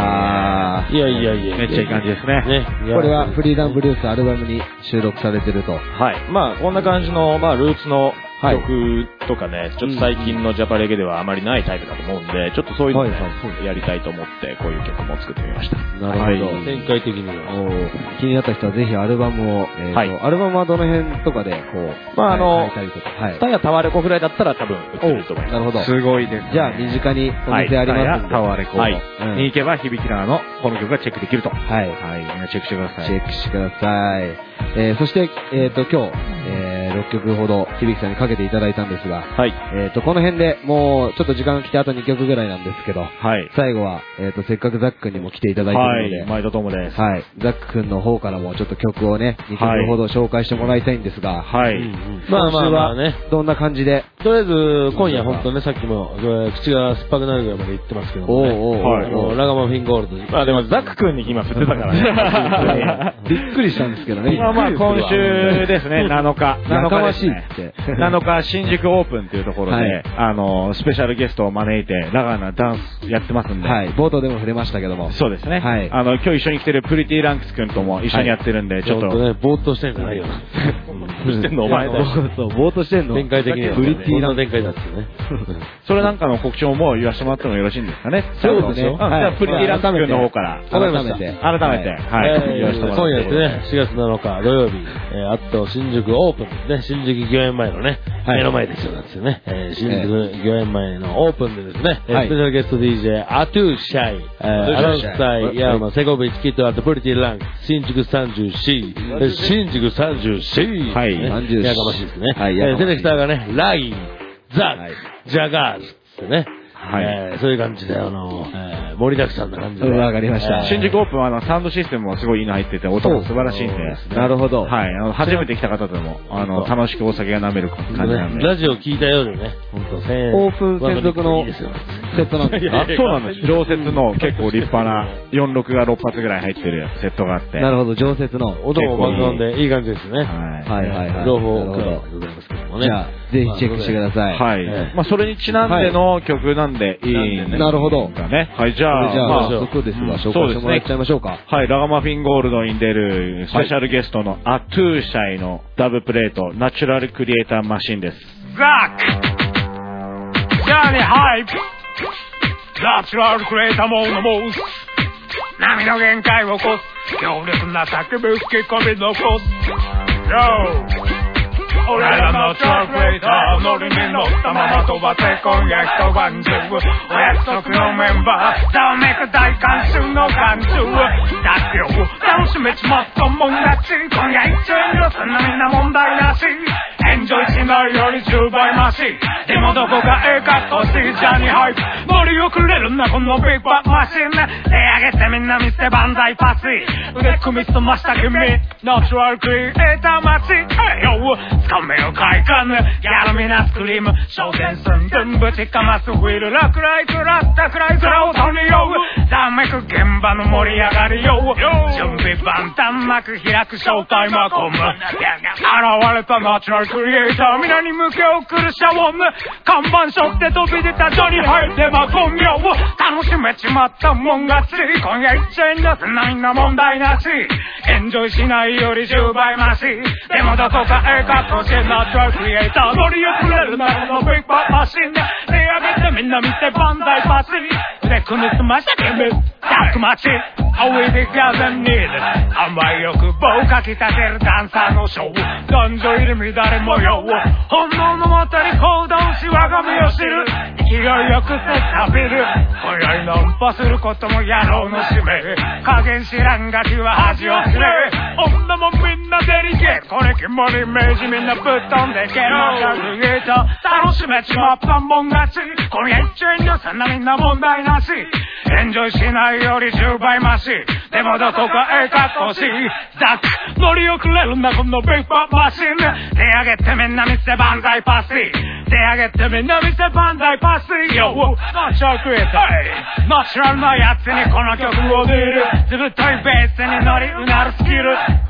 いやいやいや。めっちゃいい感じですね。ね。 これはフリーダムブルースアルバムに収録されてると。 はい。まあ、こんな感じの、まあ、ルーツの曲とかね、ちょっと最近のジャパレゲではあまりないタイプだと思うんで、ちょっとそういうのをやりたいと思って、こういう曲も作ってみました。 なるほど。 展開的には。 気になった人はぜひアルバムを、えーと、アルバムはどの辺とかで、こう、 まあ、あの、スタヤタワレコぐらいだったら多分売ってると思います。 なるほど。 すごいです。 じゃあ、身近にお店ありますので。 タワレコに行けば、響きらーのこの曲がチェックできると。 はい。 はい。みんなチェックしてください。 チェックしてください。えー、そして、えっと、今日、えー、ろっきょくほど響さんにかけていただいたんですが、 はい。 えっと、この辺でもう、ちょっと時間が来てあとにきょくぐらいなんですけど、 はい。 最後は、えっと、せっかくザック君にも来ていただいているので、 はい。毎度ともです。 はい。ザック君の方からもちょっと曲をね、にきょくほど紹介してもらいたいんですが、 はい。うんうん、まあまあまあね、どんな感じで。 とりあえず、今夜本当ね、さっきも、口が酸っぱくなるぐらいまで言ってますけども、ね、 おうおうはい。あの、ラガマフィンゴールドに。 まあでも、ザック君に今振ってたからね。 びっくりしたんですけどね。 まあまあ、今週ですね、なのか。 なのかましいって。 なのか、新宿オープンっていうところで、はい、あの、スペシャルゲストを招いて、ラガーなダンスやってますんで。 はい。冒頭でも触れましたけども。 そうですね。 はい。 あの、今日一緒に来てるプリティランクス君とも一緒にやってるんで、はい、ちょっと。 ね、ぼーっとしてんじゃないよ。 してんのお前だよ。 そう、ぼーっとしてんの。 展開的には。 プリティランクス。 展開だってね。それなんかの告知ももう言わせてもらってもよろしいんですかね。 そうですね。 じゃあ、プリティランクス君の方から。 改めて。 改めて。はい。言わせてもらって。 今夜ですね、しがつなのか土曜日、えー、あと新宿オープンですね、新宿御苑前のね、目の前ですよなんですよね、えー、新宿御苑前のオープンでですね、はい、スペシャルゲスト ディージェー アトゥーシャイ、えー、アナウンサーヤーマンセコビッチキットアットプリティランク新宿 さんじゅうよん、新宿 さんじゅうよん、 はい、 ね、 さんじゅうよん、 やかましいですね、 はい、 えー、セレクターがね、ライン、ザック、はい、ジャガーズってね。はい、えー、そういう感じで、あの、えー、盛りだくさんな感じで。 わかりました。 新宿オープンは、あの、サウンドシステムもすごいいいの入ってて、音も素晴らしいんで。 なるほど。 はい。あの、初めて来た方でも、あの、楽しくお酒が飲める感じなんで。 ラジオ聞いたようでね、ほんと、 オープン専属のセットなんですか？ そうなんです。常設の結構立派な、よんじゅうろくがろっぱつぐらい入ってるセットがあって。 なるほど、常設の。 音も爆音でいい感じですね。 はいはいはい。 両方、ございますけどもね。 じゃあ、ぜひチェックしてください。 はい。まあ、それにちなんでの曲なんでいいんで。 なるほど。 ね。はい、じゃあ、 じゃあ、まあ、早速ですが、紹介してもらっちゃいましょうか。 はい、ラガマフィンゴールドに出るスペシャルゲストのアトゥーシャイのダブプレート、ナチュラルクリエイターマシンです。 ザックジャーニーハイプナチュラルクリエイターモーのモース波の限界を起こす強烈な叫び吹き込み残す Yo俺らのチャークレーター乗りに乗ったまま飛ばせ今夜一晩中お約束のメンバーざわめく大観衆の感情だけを楽しめちまったもん勝ち今夜一円よそんなみんな問題なしエンジョイしないよりじゅうばい増しでもどこがええかとしジャニーハイプ乗り遅れるなこのビッグバッマシン手上げてみんな見せ万歳パス腕組みすました君ナチュラルクリエイターマシンつかめよ快感やるみなスクリーム焦点寸分ぶちかますウィル落雷食らったくらい空を飛びようざめく現場の盛り上がりよ準備万端幕開くショータイムはコム現れたナチュラルクリエイター皆に向け送るシャワー看板背負って飛び出たジョニーハイでまこみよ楽しめちまったもん勝ち今夜一円だすなみんな問題なしエンジョイしないよりじゅうばい増しでもどこかええかとしてナチュラルクリエイター乗り遅れるなこのビッグバッマシンで手上げてみんな見て万歳パス腕組みすました君ダックマッチ青いでギャザンニール甘い欲望をかきたてるダンサーのショー男女入り乱れ模様本能のもとに行動し我が身を知る勢いよくせたびる今宵ナンパすることも野郎の使命加減知らんガキは恥をつれ女もみんなデリケートこれ肝にイメージみんなぶっ飛んでけろクリエイター楽しめちまったもん勝ち今夜一円よそんなみんな問題なしエンジョイしないよりじゅうばい増しでもどこかええかっこしいザック乗り遅れるんだこのビッグバッマシン手上げてみんな見せ万歳パス手上げてみんな見せ万歳パスよナチュラルクリエイターナチュラルなやつにこの曲を出るずぶといベースに乗りうなるスキル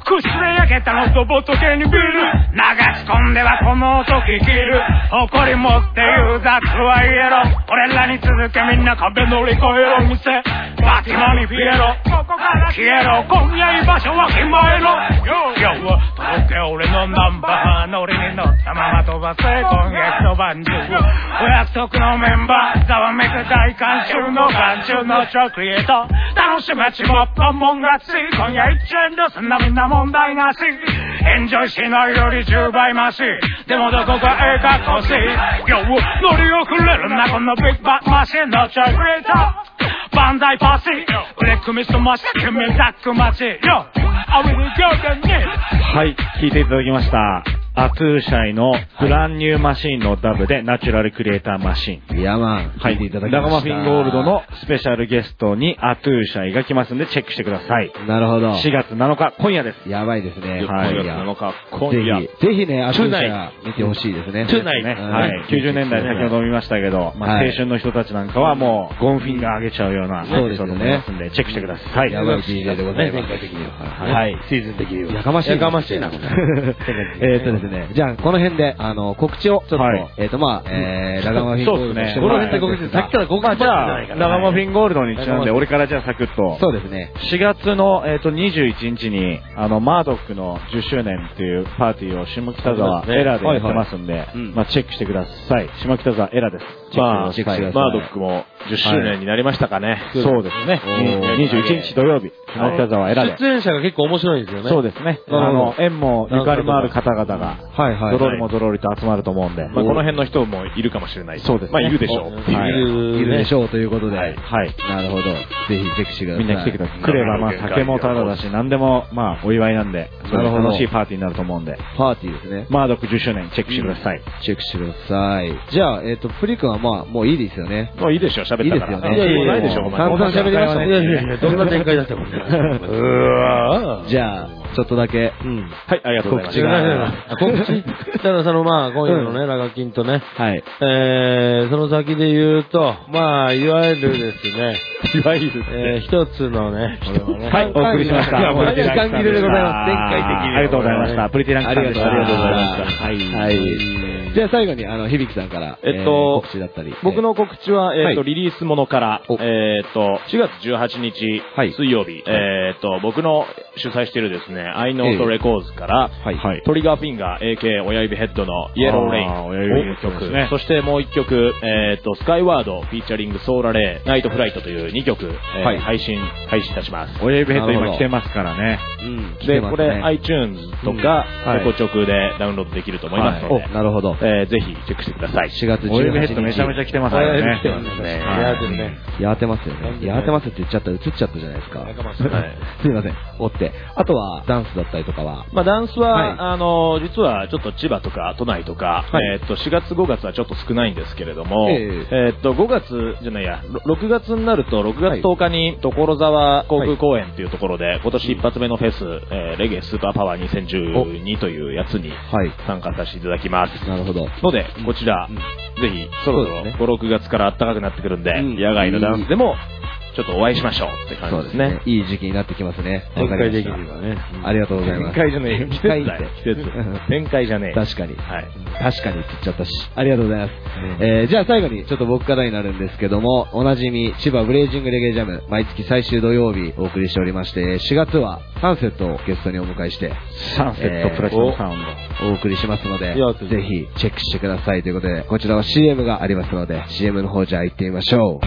クスで焼けたのとボトケにビール流し込んではこの音聞きる誇り持って言う雑は言えろ俺らに続けみんな壁乗り越えろ店バティマにフィエロここから消えろ今夜居場所は決まえろよよ届け俺のナンバー乗りに乗ったまま飛ばせ今月の晩中お約束のメンバーざわめく大観衆の眼中のチョクリエイト楽しめちまったもん勝ち今夜一円ですんなみんな問題なしエンジョイしないよりじゅうばい増しでもどこかええかっこしいよ乗り遅れるなこのビッグバッマシンのチョクリエイトバンダイパシ腕組みすまして君ダック待ちよアウィリーゴーデンにはい、聞いていただきました。アトゥーシャイのブランニューマシーンのダブでナチュラルクリエイターマシーン。 いやまん、 はい、 聞いていただきました。 ラガマフィンゴールドのスペシャルゲストにアトゥーシャイが来ますんでチェックしてください。 なるほど。 しがつなのか、今夜です。 やばいですね。 はい。 しがつなのか、今夜。 ぜひ、ぜひね、アトゥーシャイ見てほしいですね。 トゥナイね。はい。きゅうじゅうねんだい先ほど見ましたけど、まあ青春の人たちなんかはもうゴンフィンガー上げちゃうようなそうですよね。 チェックしてください。 やばい ディージェー でございます。 展開的には。 はい。シーズン的には。 やかましい。 やかましいな。 えっとですね、じゃあこの辺で、あの、告知をちょっと、えっとまあ、えー、ラガマフィンゴールドしてもらいたいんですが。 さっきから告知じゃあ、ラガマフィンゴールドにちなんで、俺からじゃあサクッと。 そうですね。 しがつの、えっと、にじゅういちにちに、あの、マードックのじゅっしゅうねんっていうパーティーを下北沢エラでやってますんで、まあ、チェックしてください。下北沢エラです。 まあ、マードックもじゅっしゅうねんになりましたかね。 そうですね。にじゅういちにち土曜日、下北沢エラで。 出演者が結構面白いんですよね。 そうですね。あの、縁もゆかりもある方々が、 はいはい。 ドロリもドロリと集まると思うんで、 まあ、この辺の人もいるかもしれない。 そうですね。 まあ、いるでしょう。 いるでしょうということで。はい。なるほど。ぜひチェックしてください。 みんな来てください。来れば、まあ、酒もタダだし、何でも、まあ、お祝いなんで、なるほど。楽しいパーティーになると思うんで。 パーティーですね。 マードックじゅっしゅうねん、チェックしてください。 チェックしてください。じゃあ、えっと、プリ君はまあ、もういいですよね。 もういいでしょ、喋ったから。 いいですよね。いやいやないでしょ、お前。 散々喋りましたね。 いやいやいや、どんな展開だったもんね。うわじゃあ、ちょっとだけ、 うん。はい、ありがとうございます。告知が。告知ただそのまあ、今夜のね、ラガキンとね。 はい。 えー、その先で言うと、まあ、いわゆるですね。 いわゆるえー、一つのね、これはね。 はい、お送りしました。 時間切れでございます。展開的に。 ありがとうございました。プリティランクさんでした。 ありがとうございました。 はい。 はい。じゃあ最後に、あの、響さんから、 えっと、 告知だったり。 僕の告知は、えっと、リリースものから、えっと、しがつじゅうはちにち、水曜日、えっと、僕の主催しているですね、アイノートレコーズから、トリガーフィンガー、エーケー 親指ヘッドのイエローレイン親指曲ですね。 そしてもう一曲、えっと、スカイワード、フィーチャリングソーラレイ、ナイトフライトというにきょく、配信、配信いたします。 親指ヘッド今来てますからね。 で、これ iTunes とか、ここ直でダウンロードできると思いますので、 なるほど。 ぜひチェックしてください。 しがつじゅうはちにち。 親指ヘッドめちゃめちゃ来てますよね。 来てますね。やってるね。 やってますよね。やってますって言っちゃったら映っちゃったじゃないですか。すいません。追って。あとは、ダンスだったりとかは。 まあ、ダンスは、あの、実はちょっと千葉とか都内とか、えっと、しがつごがつはちょっと少ないんですけれども、えっと、ごがつじゃないや、ろくがつになると、ろくがつとおかに所沢航空公園っていうところで、今年一発目のフェス、レゲエスーパーパワーにせんじゅうにというやつに参加させていただきます。 なるほど。 ので、こちら、ぜひ、そろそろご、ろくがつから暖かくなってくるんで、野外のダンスでも、ちょっとお会いしましょうって感じですね。 いい時期になってきますね。 展開的にはね。 ありがとうございます。 展開じゃねえ。季節だよ。季節。展開じゃねえ。 確かに。はい。確かにって言っちゃったし。ありがとうございます。えー、じゃあ最後にちょっと僕からになるんですけども、おなじみ千葉ブレイジングレゲエジャム、毎月最終土曜日お送りしておりまして、しがつはサンセットをゲストにお迎えして、 サンセットプラチナサウンドお送りしますので、ぜひチェックしてくださいということで、こちらは シーエム がありますので、シーエム の方じゃあ行ってみましょう。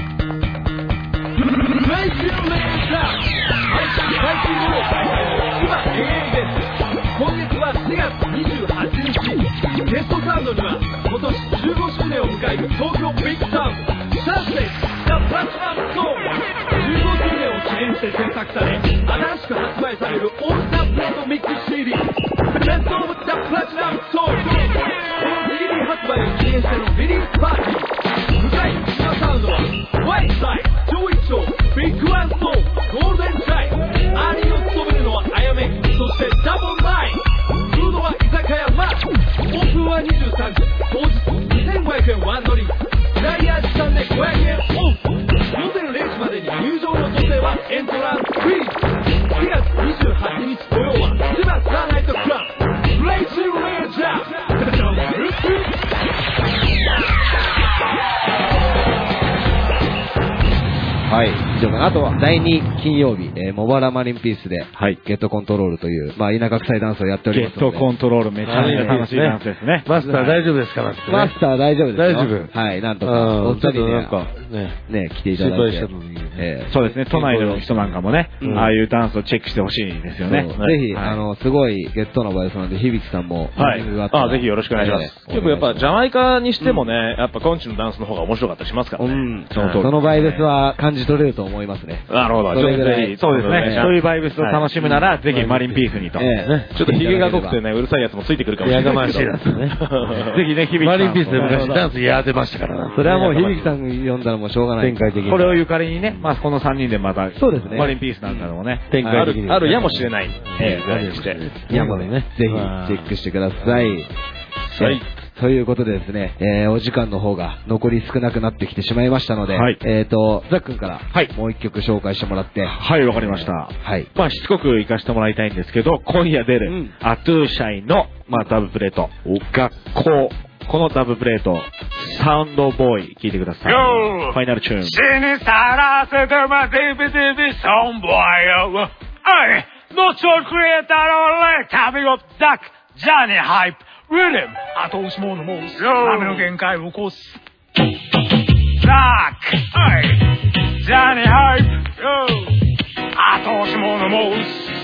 最終メインスター、配信最終号、今経営です。今月はしがつにじゅうはちにち、ゲストサウンドには今年じゅうごしゅうねんを迎える東京ビッグサウンド、サンセット・ザ・プラチナム・ソール、じゅうごしゅうねんを記念して制作され、新しく発売されるオールスタープレートミックス シーディー、ベスト・オブ・ザ・プラチナム・ソール、この シーディー 発売を記念してのリリースパーティー、向井島サウンドはワイドサイド、上一丁、ビッグワンソー、ゴールデンシャイ、アーリーを務めるのはあやめ、そしてダブルナイン、フードは居酒屋マッチ、オープンはにじゅうさんじ、当日にせんごひゃくえんワンドリンク、フライヤー時間でごひゃくえんオフ、午前れいじまでに入場の女性はエントランスフリー。しがつにじゅうはちにち土曜は千葉はい。以上かな。あとは、だいに金曜日、えー、モバラマリンピースで、はい。ゲットコントロールという、まあ、田舎臭いダンスをやっておりますので。 ゲットコントロールめちゃめちゃ楽しいダンスですね。 マスター大丈夫ですかなって、ね。 マスター大丈夫ですか。 大丈夫。 はい、なんとか、お二人で、なんか、ね、ね、来ていただいて。 えー、そうですね、都内の人なんかもね、うん、ああいうダンスをチェックしてほしいですよね。 ぜひ、はい、あの、すごいゲットの場合ですので、響さんも、 はい。あ、ぜひよろしくお願いします。結構やっぱ、ジャマイカにしてもね、うん、やっぱコンチのダンスの方が面白かったりしますからね。うん。 その、そのバイブスは感じ取れると思いますね。 なるほど。 それぐらい。そうですね。そういうバイブスを楽しむなら、ぜひマリンピースにと。 ちょっとヒゲが濃くてね、うるさいやつもついてくるかもしれないですけど。 やがましいですね。 ぜひね、響さん。 マリンピースで昔ダンスやってましたからな。 それはもう響さん呼んだらもうしょうがない。 展開的に。 これをゆかりにね、まあこのさんにんでまた、 そうですね。 マリンピースなんかもね、 展開的に。あるやもしれない。ええ、ぐらいにして。 やもね、ぜひチェックしてください。はい。ということでですね、えー、お時間の方が残り少なくなってきてしまいましたので、はい、えっ、ー、と、ザックンから、はい、もう一曲紹介してもらって。 はい、わかりました。はい。まあ、しつこく行かせてもらいたいんですけど、今夜出る、うん、アトゥーシャイの、まあ、ダブプレート、学校。このダブプレート、サウンドボーイ、聞いてください。ファイナルチューン。 死にさらせてまディビディビサウンドボーイよ。はい。ノッチョクリエイターのレ旅をダック、ジャーニーハイプ。リズム後押しものも波の限界を起こすザックはいジャーニーハイプ後押しものも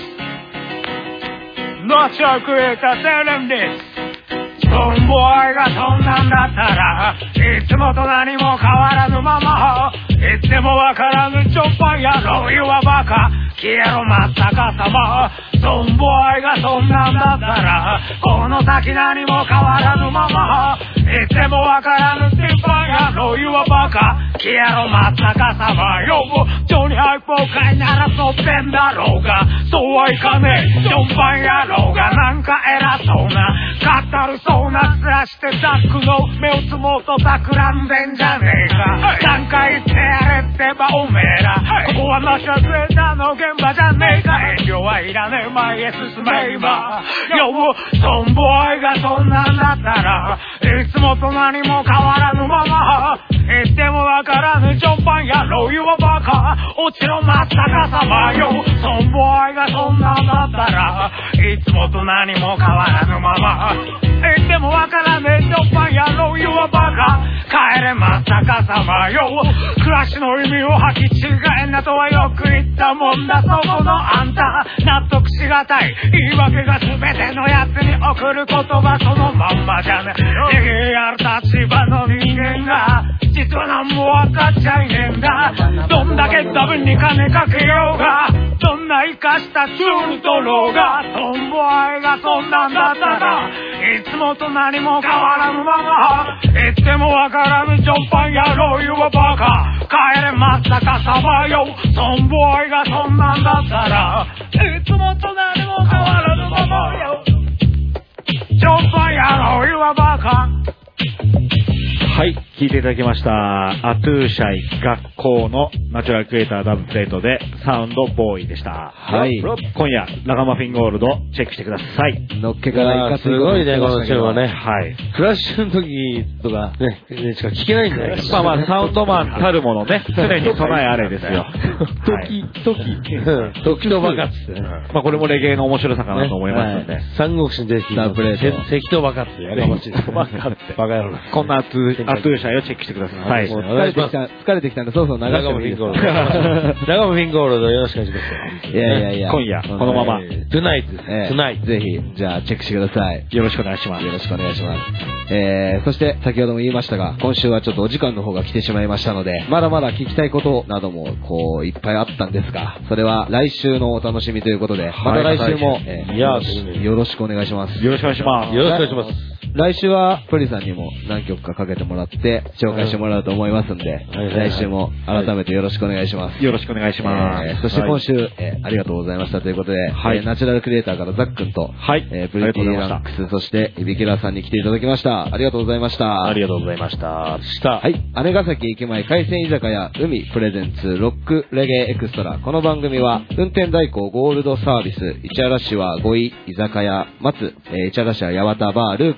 ノッチをくれたセレンですトンボーイがそんなんだったらいつもと何も変わらぬままいつでもわからぬチョッパーやロイはバカ消えろまったかさまトンボーイがそんなんだったらこの先何も変わらぬままいつでもわからぬティンパンやロイはバカ消えろまったかさまよジョニーハイポーカイならそってんだろうがそうはいかねえジョンパンやろうがなんか偉そうな語るそうな面してザックの目をつもうと企んでんじゃねえか何回言ってやれってばおめえらここはナショナルクレーターの現場じゃねえか遠慮はいらねえ前へ進めばよトンボーイがそんなんだったらいつもと何も変わらぬまま言ってもわからぬジョンパンやロイはバカ落ちろまったかさまよトンボーイがそんなんだったらいつもと何も変わらぬまま言ってもわからねえジョンパンやロイはバカ帰れまったかさまよ暮らしの意味を履き違えんなとはよく言ったもんだそこのあんた納得しがたい言い訳が全てのやつに送る言葉そのまんまじゃねえある立場の人間が実は何も分かっちゃいねえんだどんだけダブに金かけようがどんな生かしたチューに取ろうがトンボ愛がそんなんだったらいつもと何も変わらぬままいつでもわからぬジョンパンやロイはバカ帰れまったかさまよトンボ愛がそんなんだったらいつもと何も変わらぬままよジョンパンやロイはバカはい、聞いていただきました。アトゥーシャイ学校のナチュラルクリエイターダブプレートでサウンドボーイでした。はい。今夜、ラガマフィンゴールドチェックしてください。 のっけからいかすごいね、このチューンはね。 はい。 フラッシュの時とかね、しか聞けないんだよ。 まあまあ、サウンドマンたるものね、常に備えあれですよ。 時、時、時とバカっつってね。 まあこれもレゲエの面白さかなと思いますので。 三国志に出てきたプレート。石とバカってやがましいです。バカって。バカ野郎。 こんなアトゥーシャイをチェックしてください。はい。 もう疲れてきた、疲れてきたんで、そうそう流してもいいですか。 長野フィンゴールドよろしくお願いします。 いやいやいや。 今夜、このまま。 トゥナイトですね。 トゥナイト。ぜひ、じゃあチェックしてください。 よろしくお願いします。 よろしくお願いします。えー、そして先ほども言いましたが、今週はちょっとお時間の方が来てしまいましたので、まだまだ聞きたいことなども、こう、いっぱいあったんですが、それは来週のお楽しみということで、また来週も、 いや、 よろしくお願いします。 よろしくお願いします。 よろしくお願いします。 来週はプリさんにも何曲かかけてもらって紹介してもらうと思いますんで、来週も改めてよろしくお願いします。 よろしくお願いします。 えー、そして今週、はい、えー、ありがとうございましたということで、はい、えー、ナチュラルクリエイターからザックンと、はい、えー、プリティランクス、そしてイビキラーさんに来ていただきました。ありがとうございました。 ありがとうございました。 した。はい、姉ヶ崎駅前海鮮居酒屋海プレゼンツロックレゲエエクストラ。この番組は運転代行ゴールドサービス、市原市はごい居酒屋松、えー、市原市は八幡バールー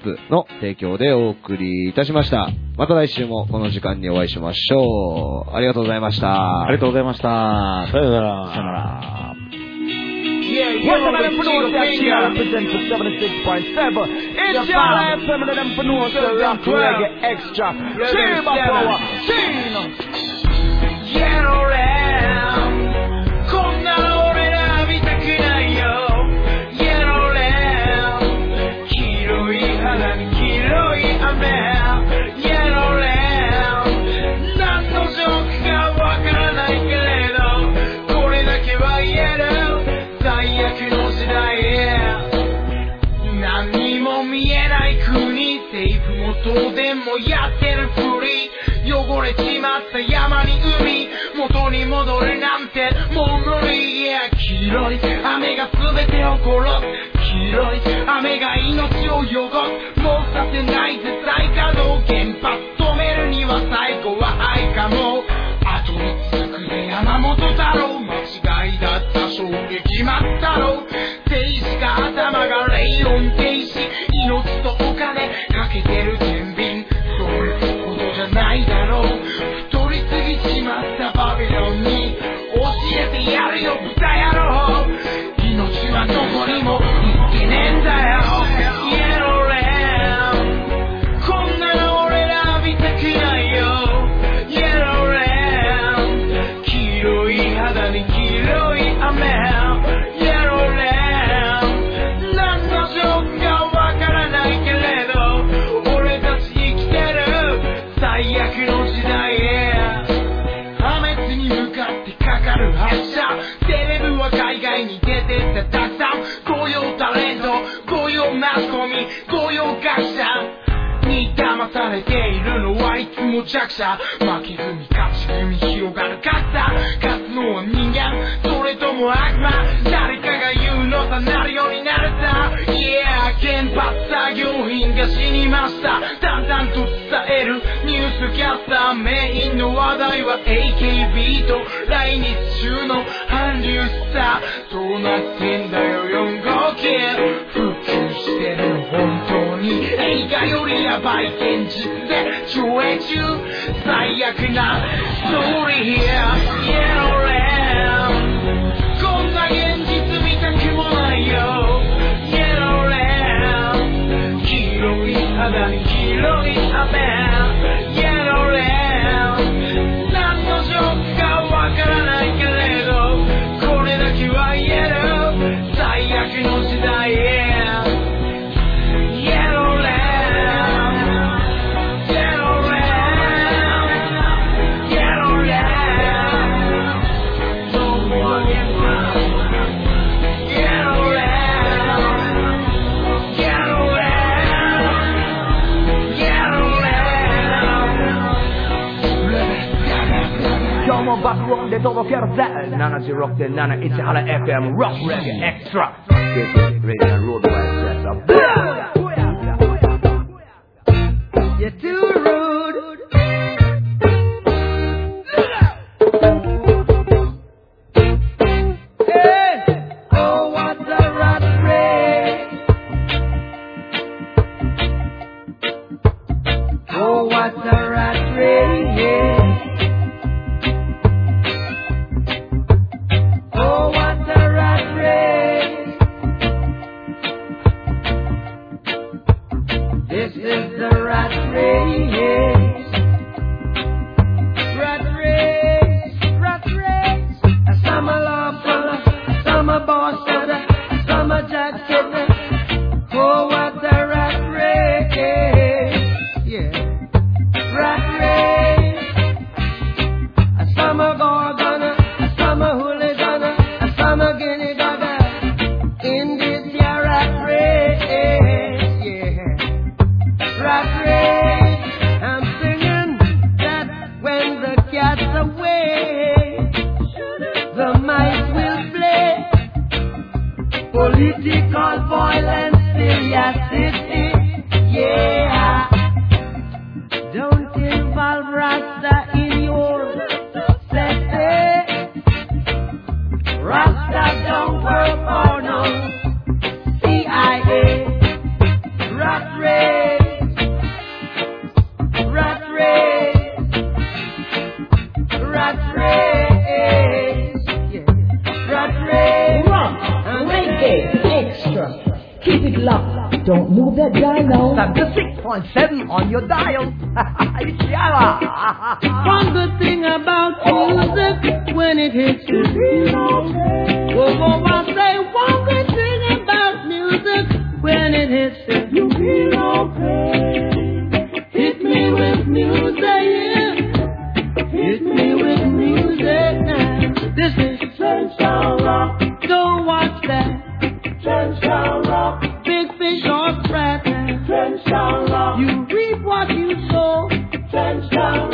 の提供でお送りいたしました。また来週もこの時間にお会いしましょう。ありがとうございました。 ありがとうございました。 さよなら。 さよなら。 Yeah, yeah, what's up, them for no that here? Present for seventy-six point seven. It's your F M, them for no that reggae extra. Chill, my power, chill. Yeah, around. こんなの俺ら見たくないよ。Yeah, around. 黄色い肌に黄色い雨。Yeah, around. 何のジョークかわからないけれど、これだけは言える。最悪の時代へ何にも見えない国テープ元でもやってるふり汚れちまった山に海元に戻るなんてもう無理、yeah、黄色い雨が全てを殺す黄色い雨が命を汚すもうさせないぜ再稼働原発止めるには最後は愛かも後に続くで山本太郎間違いだった衝撃まったろ停止か頭が霊音停止命とお金かけてる天秤そういうことじゃないだろう太りすぎちまったバビロンに教えてやるよ豚野郎命はどこにも行ってねえんだよイエローレンこんなの俺ら見たくないよイエローレン黄色い肌に黄色い雨イエローレン何のジョークかわからないけれど俺たち生きてる最悪の時代へ破滅に向かってかかる発射セレブは海外に出てってたくさん御用タレント御用マスコミ御用学者に騙されているのはいつも弱者負け組勝ち組広がる格差勝つのは人間それとも悪魔誰かが言うのさなるようになるさ Yeah 原発作業員が死にました淡々と伝えるニュースキャスターメインの話題は エーケービー と来日中の韓流スターどうなってんだよよん号機復旧してるの本当に映画よりやばい現実で上映中最悪なストーリー here Yellow Lamb こんな現実見たくもないよ Yellow Lamb 黄色い肌に黄色い雨 Yellow Lamb 何のジョークかわからないけれどこれだけは言える最悪の時代へバックロンで届けるぜ ななじゅうろくてんなな 市原 エフエム ロックレゲエクストラレディアンロードワイセット You're too rude Hey Oh what a rat race Oh what a rat race yeah This is the rat race, rat race, rat race. Some are love, some are boss, some are jack kitten. Oh, what a rat race, yeah, rat race. Some are gorgon, some are hooligan, some are guinea gaga. In this year rat race. Rat race, I'm singing that when the cat's away, the mice will play. Political violence, seriosity, yeah. Don't involve Rasta in your setting. Rasta don't work for no C I A. Rat race. Keep it locked. Don't move that dial now. That's the six point seven on your dial. One good thing about music when it hits you. Whoa, whoa, I say one good thing about music when it hits you. You feel okay. Hit me with music, yeah. Hit me with music now. This is Trenchtown Rock. Don't watch that. Trenchtown Rock. Big fish or frat. Trenchtown Rock. You reap what you sow. Trenchtown